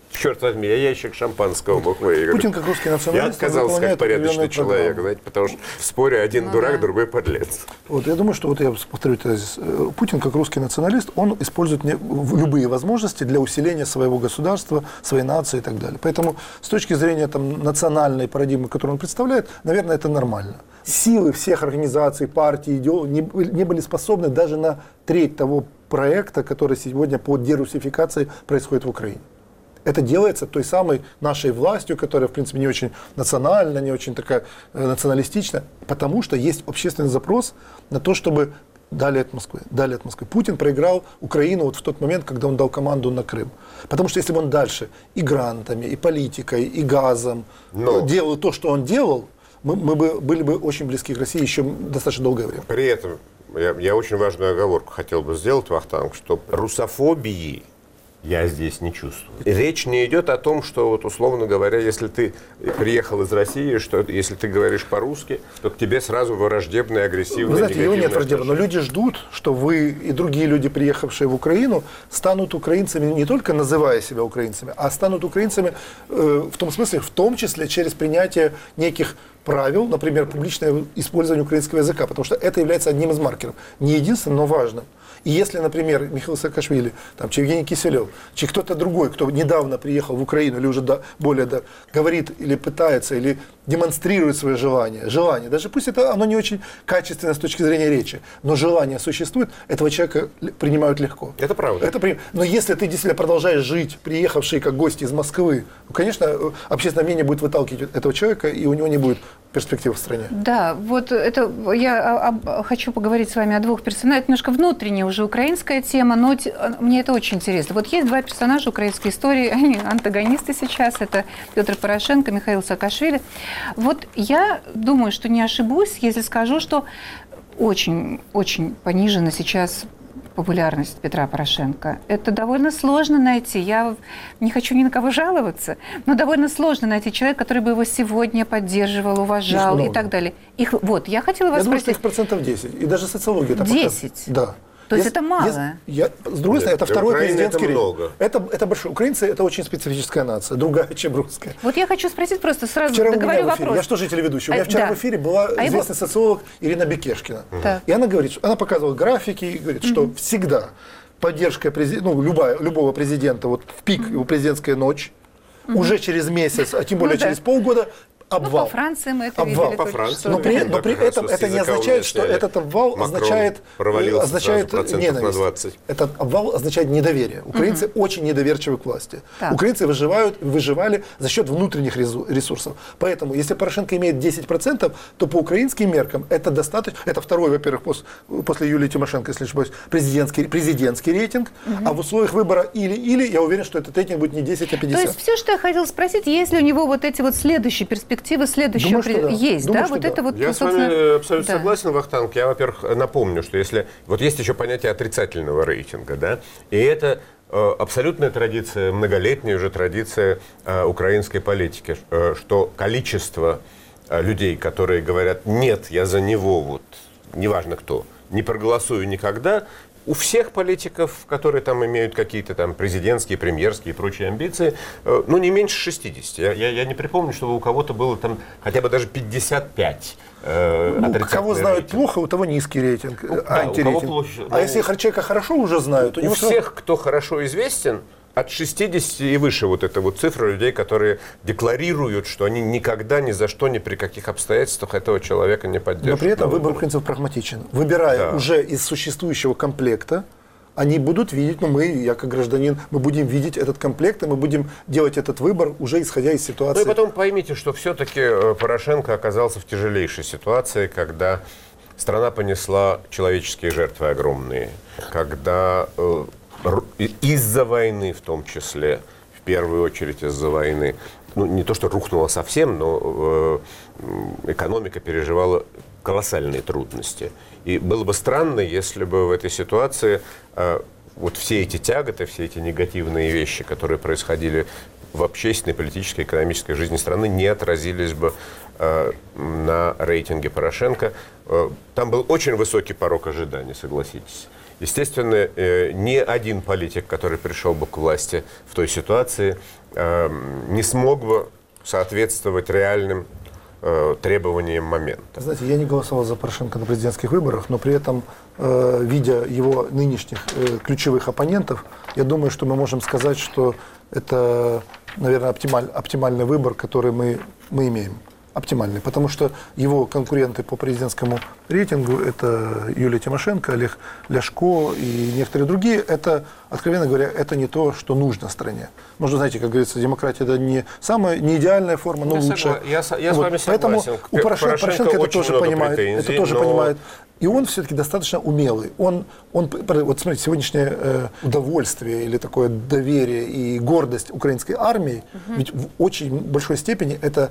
Черт возьми, я ящик шампанского мог выиграть. Путин, как русский националист, я отказался как порядочный человек, знаете, потому что в споре один дурак, другой подлец. Вот, я думаю, что, вот я повторю тезис, Путин, как русский националист, он использует любые возможности для усиления своего государства, своей нации и так далее. Поэтому с точки зрения там, национальной парадигмы, которую он представляет, наверное, это нормально. Силы всех организаций, партий, идеологий не были способны даже на треть того проекта, который сегодня по дерусификации происходит в Украине. Это делается той самой нашей властью, которая, в принципе, не очень национальна, не очень такая националистична, потому что есть общественный запрос на то, чтобы дали от Москвы. Путин проиграл Украину вот в тот момент, когда он дал команду на Крым. Потому что если бы он дальше и грантами, и политикой, и газом делал то, что он делал, мы были бы очень близки к России еще достаточно долгое время. При этом я очень важную оговорку хотел бы сделать, Вахтанг, что русофобии я здесь не чувствую. Речь не идет о том, что, вот, условно говоря, если ты приехал из России, что если ты говоришь по-русски, то к тебе сразу враждебное, агрессивное, вы знаете, его нет враждебно, но отношение. люди ждут, что вы и другие люди, приехавшие в Украину, станут украинцами не только называя себя украинцами, а станут украинцами в том смысле, в том числе через принятие неких правил, например, публичное использование украинского языка, потому что это является одним из маркеров. Не единственным, но важным. И если, например, Михаил Саакашвили, там, Евгений Киселев, чи кто-то другой, кто недавно приехал в Украину или уже говорит или пытается, или демонстрирует свое желание, даже пусть это оно не очень качественно с точки зрения речи, но желание существует, этого человека принимают легко. Это правда. Но если ты действительно продолжаешь жить, приехавший как гость из Москвы, конечно, общественное мнение будет выталкивать этого человека, и у него не будет перспектив в стране. Да, вот это я хочу поговорить с вами о двух персонажах. Это немножко внутренняя уже украинская тема, но мне это очень интересно. Вот есть два персонажа украинской истории, они антагонисты сейчас, это Петр Порошенко, Михаил Саакашвили. Вот я думаю, что не ошибусь, если скажу, что очень понижена сейчас популярность Петра Порошенко. Это довольно сложно найти. Я не хочу ни на кого жаловаться, но довольно сложно найти человека, который бы его сегодня поддерживал, уважал и так далее. Я хотела вас спросить. Я думаю, что их 10%. И даже социология это 10? Да. То есть это мало? С другой стороны, это второй президентский рейтинг. Это большой. Украинцы – это очень специфическая нация, другая, чем русская. Вот я хочу спросить просто сразу, вчера договорю вопрос. Я что же телеведущий? У меня вчера в эфире была известный социолог Ирина Бекешкина. И она говорит, она показывала графики и говорит, что всегда поддержка любого президента вот в пик его президентская ночь, уже через месяц, а тем более через полгода, обвал. По Франции мы это обвал. видели. По Франции. Но при этом это не означает, что этот обвал означает ненависть. Этот обвал означает недоверие. Украинцы очень недоверчивы к власти. Так. Украинцы выживали за счет внутренних ресурсов. Поэтому, если Порошенко имеет 10%, то по украинским меркам это достаточно. Это второй, во-первых, после Юлии Тимошенко, если не ошибаюсь, президентский рейтинг. А в условиях выбора или, я уверен, что этот рейтинг будет не 10, а 50. То есть все, что я хотела спросить, есть ли у него вот эти вот следующие перспективы следующего есть, да? Вот это вот, я с вами абсолютно согласен, Вахтанг. Я, во-первых, напомню, что если вот есть еще понятие отрицательного рейтинга, да, и это абсолютная традиция, многолетняя уже традиция украинской политики, что количество людей, которые говорят: нет, я за него, вот, неважно кто, не проголосую никогда. У всех политиков, которые там имеют какие-то там президентские, премьерские и прочие амбиции, не меньше 60. Я не припомню, чтобы у кого-то было там хотя бы даже 55. Кого знают рейтинг. Плохо, у того низкий рейтинг, антирейтинг. Если человека хорошо уже знают, то у всех, кто хорошо известен, от 60 и выше вот эта вот цифра людей, которые декларируют, что они никогда, ни за что, ни при каких обстоятельствах этого человека не поддержат. Но при этом выбор украинцев прагматичен. Выбирая уже из существующего комплекта, они будут видеть, я как гражданин, мы будем видеть этот комплект, и мы будем делать этот выбор, уже исходя из ситуации. И потом поймите, что все-таки Порошенко оказался в тяжелейшей ситуации, когда страна понесла человеческие жертвы огромные, когда из-за войны, в том числе, в первую очередь из-за войны, не то что рухнула совсем, но экономика переживала колоссальные трудности. И было бы странно, если бы в этой ситуации вот все эти тяготы, все эти негативные вещи, которые происходили в общественной, политической, экономической жизни страны, не отразились бы на рейтинге Порошенко. Там был очень высокий порог ожиданий, согласитесь. естественно, ни один политик, который пришел бы к власти в той ситуации, не смог бы соответствовать реальным требованиям момента. Знаете, я не голосовал за Порошенко на президентских выборах, но при этом, видя его нынешних ключевых оппонентов, я думаю, что мы можем сказать, что это, наверное, оптимальный выбор, который мы имеем. Оптимальный, потому что его конкуренты по президентскому рейтингу, это Юлия Тимошенко, Олег Ляшко и некоторые другие, это, откровенно говоря, это не то, что нужно стране. Можно, знаете, как говорится, демократия это не самая, не идеальная форма, но лучшая. Я с вами согласен. Поэтому у Порошенко это тоже понимает. И он все-таки достаточно умелый. Вот смотрите, сегодняшнее удовольствие или такое доверие и гордость украинской армии, ведь в очень большой степени это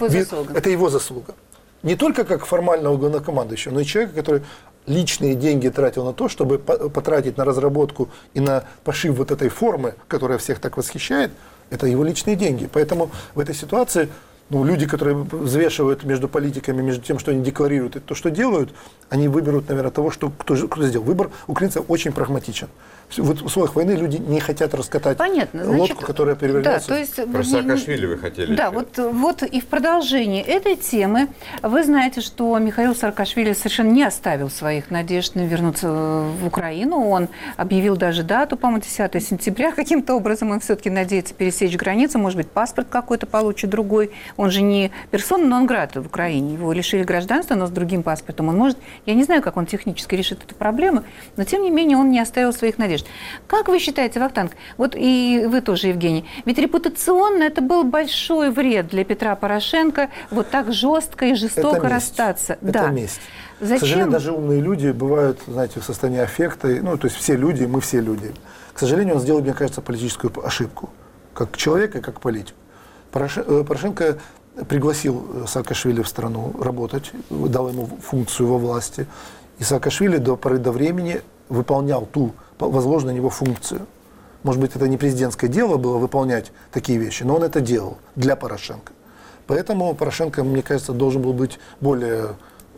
его заслуга. Не только как формального главнокомандующего, но и человека, который личные деньги тратил на то, чтобы потратить на разработку и на пошив вот этой формы, которая всех так восхищает, это его личные деньги. Поэтому в этой ситуации люди, которые взвешивают между политиками, между тем, что они декларируют и то, что делают, они выберут, наверное, того, кто сделал. Выбор украинцев очень прагматичен. Вот в условиях войны люди не хотят раскатать лодку, которая перевернется. Да, то есть, про Саакашвили вы хотели. Да, вот и в продолжении этой темы вы знаете, что Михаил Саакашвили совершенно не оставил своих надежд вернуться в Украину. Он объявил даже дату, по-моему, 10 сентября. Каким-то образом он все-таки надеется пересечь границу, может быть, паспорт какой-то получит другой. Он же не персона нон-грата в Украине. Его лишили гражданства, но с другим паспортом он может. Я не знаю, как он технически решит эту проблему, но, тем не менее, он не оставил своих надежд. Как вы считаете, Вахтанг, вот и вы тоже, Евгений, ведь репутационно это был большой вред для Петра Порошенко вот так жестко и жестоко расстаться. Это месть. Зачем? К сожалению, даже умные люди бывают, знаете, в состоянии аффекта, то есть все люди, мы все люди. К сожалению, он сделал, мне кажется, политическую ошибку, как человек и как политик. Порошенко пригласил Саакашвили в страну работать, дал ему функцию во власти, и Саакашвили до поры до времени выполнял ту возложенную на него функцию. Может быть, это не президентское дело было выполнять такие вещи, но он это делал для Порошенко. Поэтому Порошенко, мне кажется, должен был быть более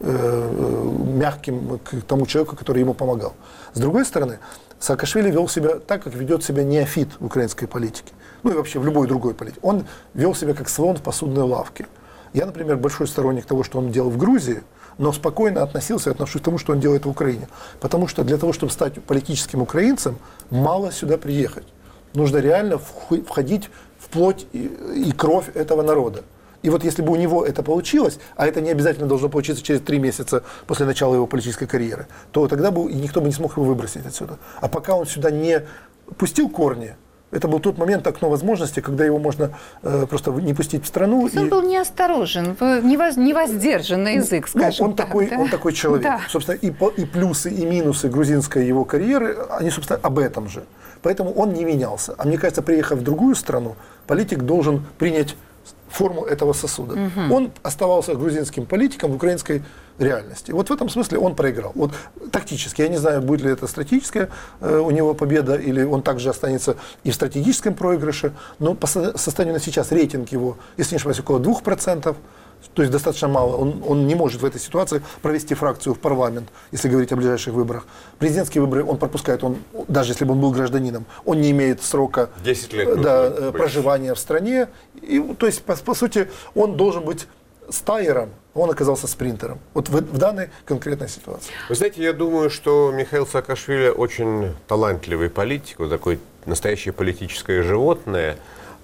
мягким к тому человеку, который ему помогал. С другой стороны, Саакашвили вел себя так, как ведет себя неофит в украинской политике. И вообще в любой другой политике. Он вел себя как слон в посудной лавке. Я, например, большой сторонник того, что он делал в Грузии, но спокойно отношусь к тому, что он делает в Украине. Потому что для того, чтобы стать политическим украинцем, мало сюда приехать. Нужно реально входить в плоть и кровь этого народа. И вот если бы у него это получилось, а это не обязательно должно получиться через 3 месяца после начала его политической карьеры, то тогда бы никто бы не смог его выбросить отсюда. А пока он сюда не пустил корни, это был тот момент, окно возможности, когда его можно просто не пустить в страну. Он был неосторожен, невоздержанный язык, скажем он так. Он такой человек. Да. Собственно, и плюсы, и минусы грузинской его карьеры, они, собственно, об этом же. Поэтому он не менялся. А мне кажется, приехав в другую страну, политик должен принять форму этого сосуда. Он оставался грузинским политиком в украинской реальности. Вот в этом смысле он проиграл. Вот тактически, я не знаю, будет ли это стратегическая у него победа, или он также останется и в стратегическом проигрыше, но по состоянию на сейчас рейтинг его, если не ошибаюсь, около 2%, то есть достаточно мало. Он не может в этой ситуации провести фракцию в парламент, если говорить о ближайших выборах. Президентские выборы он пропускает, даже если бы он был гражданином, он не имеет срока 10 лет проживания в стране. И, то есть, по сути, он должен быть стайером, он оказался спринтером. Вот в данной конкретной ситуации. Вы знаете, я думаю, что Михаил Саакашвили очень талантливый политик, вот такое настоящее политическое животное.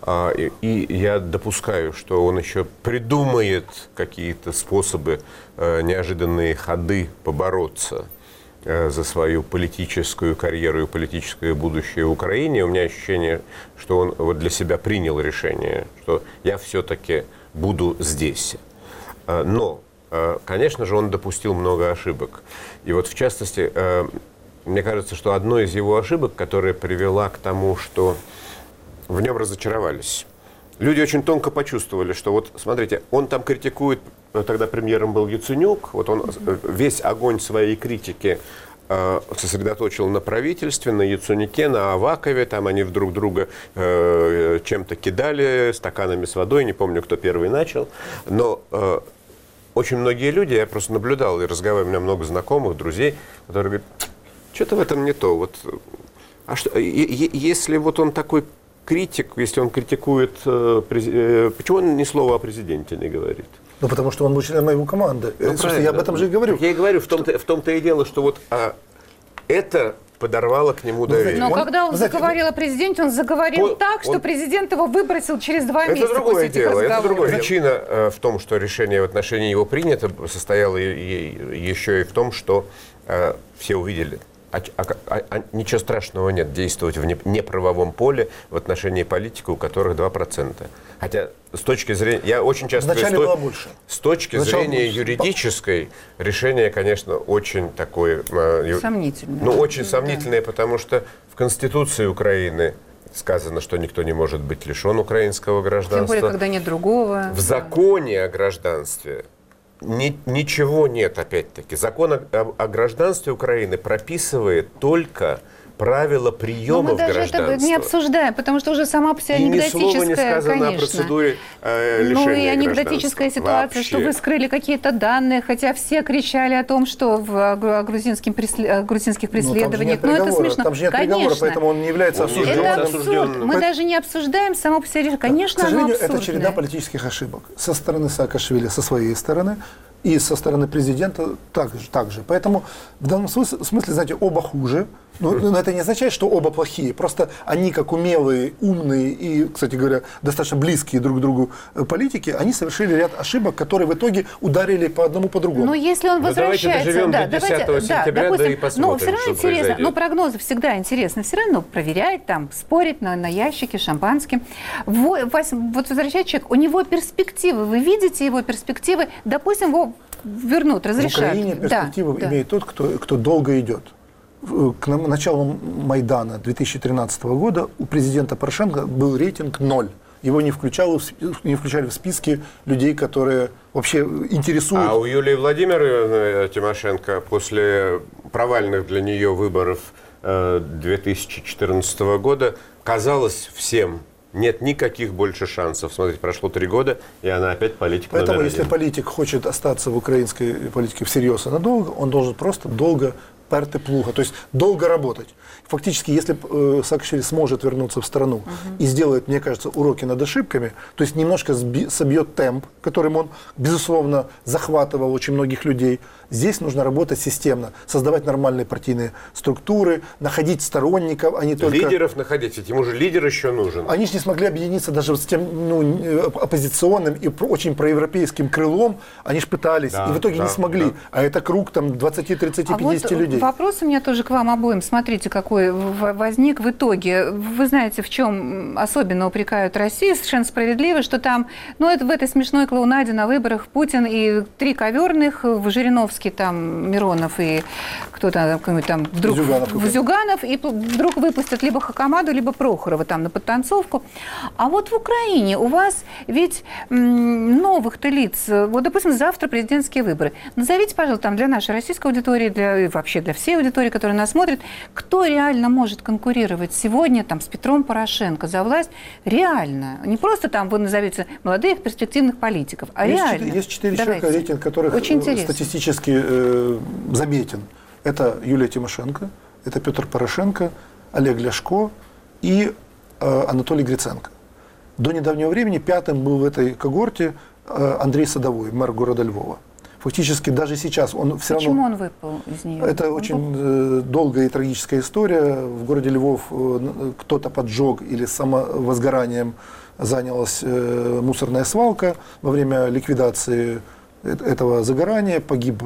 И я допускаю, что он еще придумает какие-то способы, неожиданные ходы побороться за свою политическую карьеру и политическое будущее в Украине. У меня ощущение, что он вот для себя принял решение, что я все-таки буду здесь. Но, конечно же, он допустил много ошибок. И вот, в частности, мне кажется, что одной из его ошибок, которая привела к тому, что в нем разочаровались. Люди очень тонко почувствовали, что вот, смотрите, он там критикует, тогда премьером был Яценюк, вот он весь огонь своей критики сосредоточил на правительстве, на Яценюке, на Авакове, там они друг друга чем-то кидали, стаканами с водой, не помню, кто первый начал, но очень многие люди, я просто наблюдал и разговаривал, у меня много знакомых, друзей, которые говорят: Что-то в этом не то. Вот, если вот он такой критик, если он критикует, почему он ни слова о президенте не говорит? Ну, потому что он был членом моей команды. Собственно, я об этом же и говорю. Я и говорю, в том-то и дело, что вот это подорвало к нему доверие. Но когда он заговорил о президенте, он заговорил так, что президент его выбросил через 2 месяца. Это другое дело. Это другое. Причина в том, что решение в отношении его принято, состояло еще и в том, что все увидели. Ничего страшного нет действовать в неправовом поле в отношении политики, у которых 2%. Хотя с точки зрения... Я очень часто говорю, с точки зрения юридической решение, конечно, очень такое... Сомнительное. Ну, очень сомнительное, потому что в Конституции Украины сказано, что никто не может быть лишен украинского гражданства. Тем более, когда нет другого. В законе о гражданстве ничего нет, опять-таки. Закон о гражданстве Украины прописывает только правила приема в гражданство. Мы даже это не обсуждаем, потому что уже сама по себе анекдотическая, ни слова не сказано, конечно, о процедуре лишения Ну и анекдотическая ситуация, вообще. что вы скрыли какие-то данные, хотя все кричали о том, что в грузинских преследованиях. Но это смешно. Там же нет приговора, поэтому он не является осужденным. Это абсурд. Мы даже не обсуждаем само по себе решение. Конечно, к сожалению, оно абсурдное. это череда политических ошибок. Со стороны Саакашвили, со своей стороны, и со стороны президента также. Поэтому в данном смысле, знаете, оба хуже. Но это не означает, что оба плохие. Просто они, как умелые, умные и, кстати говоря, достаточно близкие друг к другу политики, они совершили ряд ошибок, которые в итоге ударили по одному, по другому. Но если он возвращается... Давайте доживем до 10 сентября, допустим, и посмотрим, но все равно интересно, произойдет. но прогнозы всегда интересны. Все равно проверять, там, спорить на ящике шампанским. Вот возвращает человек, у него перспективы. Вы видите его перспективы? Допустим, его вернут, разрешат. В Украине перспективы имеет тот, кто долго идет. К началу Майдана 2013 года у президента Порошенко был рейтинг 0. Его не включали в списки людей, которые вообще интересуют. А у Юлии Владимировны Тимошенко после провальных для нее выборов 2014 года казалось всем, нет никаких больше шансов. Смотрите, прошло 3 года, и она опять политик номер 1. Поэтому, если политик хочет остаться в украинской политике всерьез и надолго, он должен просто долго перти плуга, то есть долго работать. Фактически, если Саакашвили сможет вернуться в страну и сделает, мне кажется, уроки над ошибками, то есть немножко собьет темп, которым он, безусловно, захватывал очень многих людей, здесь нужно работать системно, создавать нормальные партийные структуры, находить сторонников, а не только... Лидеров находить, ведь ему же лидер еще нужен. Они же не смогли объединиться даже с тем оппозиционным и очень проевропейским крылом, они же пытались, и в итоге не смогли. Да. А это круг там 20, 30, 50 людей. Вопрос у меня тоже к вам обоим. Смотрите, какой возник в итоге. Вы знаете, в чем особенно упрекают Россию, совершенно справедливо, что там, это в этой смешной клоунаде на выборах Путин и 3 коверных, Жириновский, там, Миронов и кто-то там вдруг Зюганов, и вдруг выпустят либо Хакамаду, либо Прохорова там на подтанцовку. А вот в Украине у вас ведь новых-то лиц, вот, допустим, завтра президентские выборы. Назовите, пожалуйста, там для нашей российской аудитории, вообще для всей аудитории, которая нас смотрит, кто реально может конкурировать сегодня там, с Петром Порошенко за власть? Реально. Не просто там вы назовете молодых перспективных политиков, а реально. Есть 4 человека, рейтинг которых статистически заметен. Это Юлия Тимошенко, это Петр Порошенко, Олег Ляшко и Анатолий Гриценко. До недавнего времени 5-м был в этой когорте Андрей Садовой, мэр города Львова. Фактически даже сейчас он все равно... Почему он выпал из нее? Это очень долгая и трагическая история. В городе Львов кто-то поджег или самовозгоранием занялась мусорная свалка. Во время ликвидации этого загорания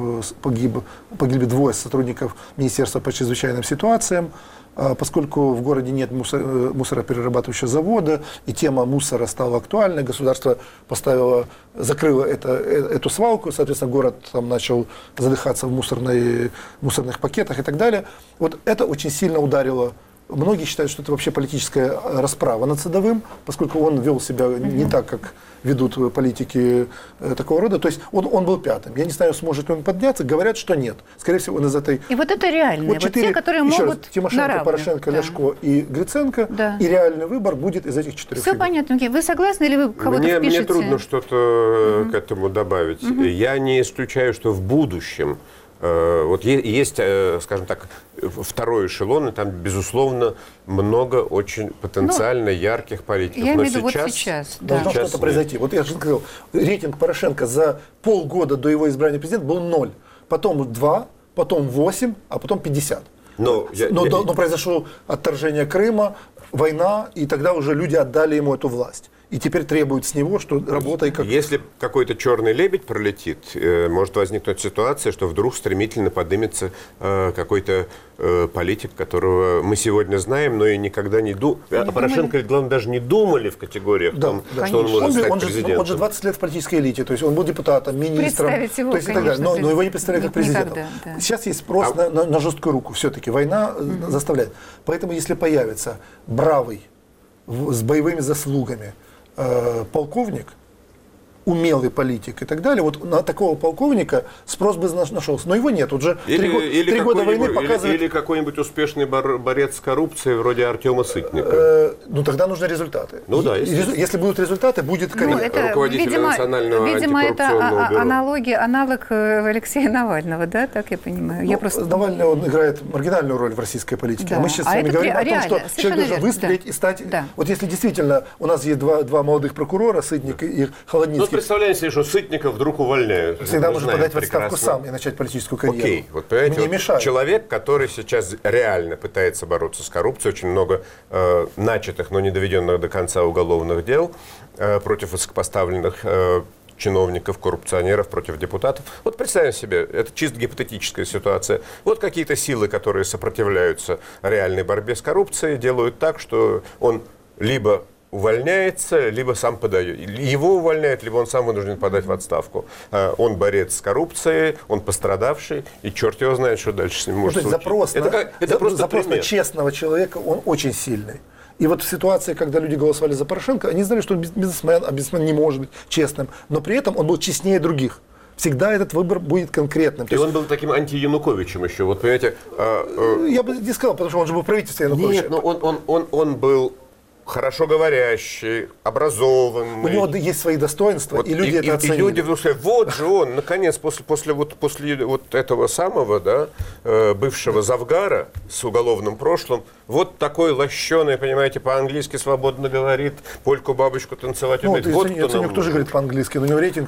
погибли 2 сотрудников Министерства по чрезвычайным ситуациям. Поскольку в городе нет мусороперерабатывающего завода, и тема мусора стала актуальной, государство закрыло эту свалку, соответственно, город там начал задыхаться в мусорных пакетах и так далее. Вот это очень сильно ударило. Многие считают, что это вообще политическая расправа над Садовым, поскольку он вел себя не так, как ведут политики такого рода. То есть он был 5-м. Я не знаю, сможет он подняться. Говорят, что нет. Скорее всего, он из этой... И вот это реальные. Вот те, которые могут Тимошенко, Порошенко, Ляшко и Гриценко. Да. И реальный выбор будет из этих 4 Все понятно. Вы согласны или вы кого-то впишете? Мне трудно что-то к этому добавить. Я не исключаю, что в будущем Вот есть, скажем так, второй эшелон, и там, безусловно, много очень потенциально ярких политиков. Я имею в виду вот сейчас. Должно что-то произойти. Вот я же сказал, рейтинг Порошенко за полгода до его избрания президента был 0. Потом 2, потом 8, а потом 50. Но произошло отторжение Крыма, война, и тогда уже люди отдали ему эту власть. И теперь требуют с него, что работай как... Если какой-то черный лебедь пролетит, может возникнуть ситуация, что вдруг стремительно поднимется какой-то политик, которого мы сегодня знаем, но и никогда не думали. А Порошенко, главное, даже не думали в категориях, что он может стать президентом. Он же 20 лет в политической элите, то есть он был депутатом, министром, его, то есть и так далее, но его не представляют как президентом. Да. Сейчас есть спрос на жесткую руку, все-таки война заставляет. Поэтому если появится бравый, с боевыми заслугами, полковник, умелый политик и так далее, вот на такого полковника спрос бы нашелся. Но его нет. Уже три года войны показывают... Или какой-нибудь успешный борец с коррупцией, вроде Артема Сытника. Ну, тогда нужны результаты. Ну, да, если будут результаты, будет карьера. Руководитель Национального антикоррупционного бюро. Аналог Алексея Навального, да, так я понимаю? Навальный, он играет маргинальную роль в российской политике. Да. А мы сейчас с вами говорим о том, что человек должен выстрелить и стать... Да. Вот если действительно у нас есть два молодых прокурора, Сытник и Холодницкий. Представляем себе, что Сытника вдруг увольняют. Всегда можно подать в отставку сам и начать политическую карьеру. Окей, вот понимаете, мне мешает. Человек, который сейчас реально пытается бороться с коррупцией, очень много начатых, но не доведенных до конца уголовных дел против высокопоставленных чиновников, коррупционеров, против депутатов. Вот представим себе, это чисто гипотетическая ситуация. Вот какие-то силы, которые сопротивляются реальной борьбе с коррупцией, делают так, что он либо увольняется, либо сам подает. Его увольняют, либо он сам вынужден подать в отставку. Он борец с коррупцией, он пострадавший, и черт его знает, что дальше с ним может случиться. Запрос на честного человека, он очень сильный. И вот в ситуации, когда люди голосовали за Порошенко, они знали, что он бизнесмен, а бизнесмен не может быть честным, но при этом он был честнее других. Всегда этот выбор будет конкретным. И он был таким анти-Януковичем еще, вот понимаете... Я бы не сказал, потому что он же был правительством Януковича. Нет, но он был... хорошо говорящий, образованный. У него есть свои достоинства, вот, и люди это оценили. И люди вдруг сказали, вот же он, наконец, после этого самого, да, бывшего завгара с уголовным прошлым, вот такой лощеный, понимаете, по-английски свободно говорит, польку-бабочку танцевать умеет. Вот Яценюк тоже говорит по-английски, но у него рейтинг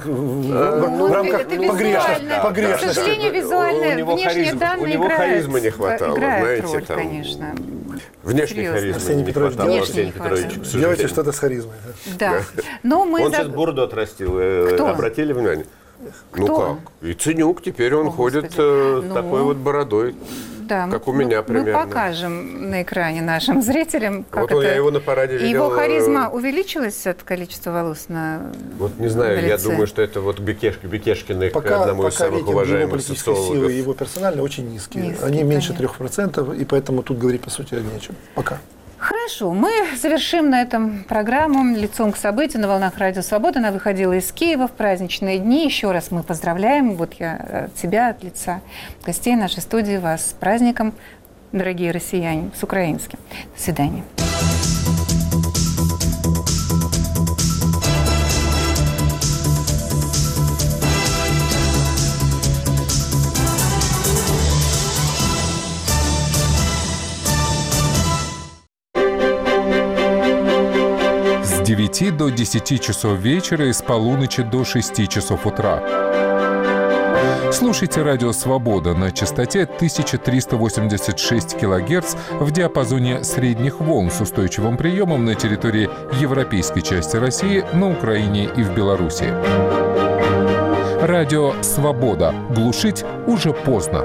в рамках погрешности. К сожалению, визуально внешние данные играют. У него харизмы не хватало, знаете, там. Конечно. Внешней харизмы не хватало Арсению Петровичу. Делайте что-то с харизмой. Да. Он сейчас бороду отрастил. Обратили внимание? Ну как? Яценюк, теперь он ходит такой вот бородой. Да, как у меня примерно. Мы покажем на экране нашим зрителям, как вот это... я его на параде видел. Его харизма увеличилась от количества волос на Вот не знаю, на я думаю, что это вот Бекешкины к одному из самых уважаемых социологов. Силы его персонально очень низкие. Они меньше 3%, и поэтому тут говорить, по сути, не о чем. Пока. Хорошо, мы завершим на этом программу «Лицом к событию» на волнах Радио Свобода. Она выходила из Киева в праздничные дни. Еще раз мы поздравляем, вот я от себя, от лица гостей нашей студии, вас с праздником, дорогие россияне, с украинским. До свидания. С 9 до 10 часов вечера и с полуночи до 6 часов утра. Слушайте «Радио Свобода» на частоте 1386 кГц в диапазоне средних волн с устойчивым приемом на территории европейской части России, на Украине и в Беларуси. «Радио Свобода». Глушить уже поздно.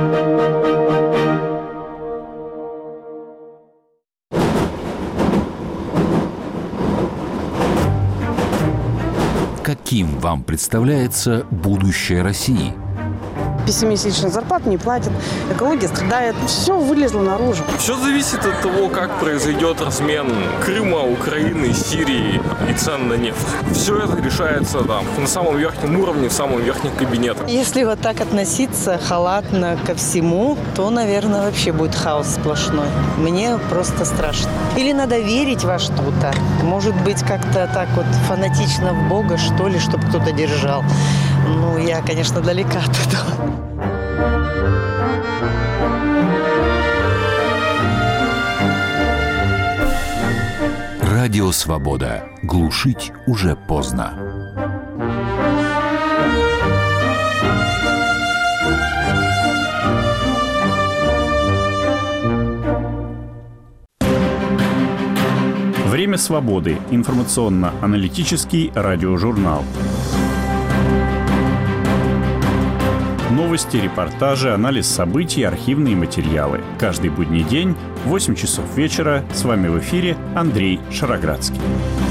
Каким вам представляется будущее России? 5-месячных зарплат не платят, экология страдает. Все вылезло наружу. Все зависит от того, как произойдет размен Крыма, Украины, Сирии и цен на нефть. Все это решается там, на самом верхнем уровне, в самом верхнем кабинете. Если вот так относиться халатно ко всему, то, наверное, вообще будет хаос сплошной. Мне просто страшно. Или надо верить во что-то. Может быть, как-то так вот фанатично в Бога, что ли, чтобы кто-то держал. Ну, я, конечно, далека от этого. Радио «Свобода». Глушить уже поздно. Время свободы. Информационно-аналитический радиожурнал. Новости, репортажи, анализ событий, архивные материалы. Каждый будний день в 8 часов вечера. С вами в эфире Андрей Шароградский.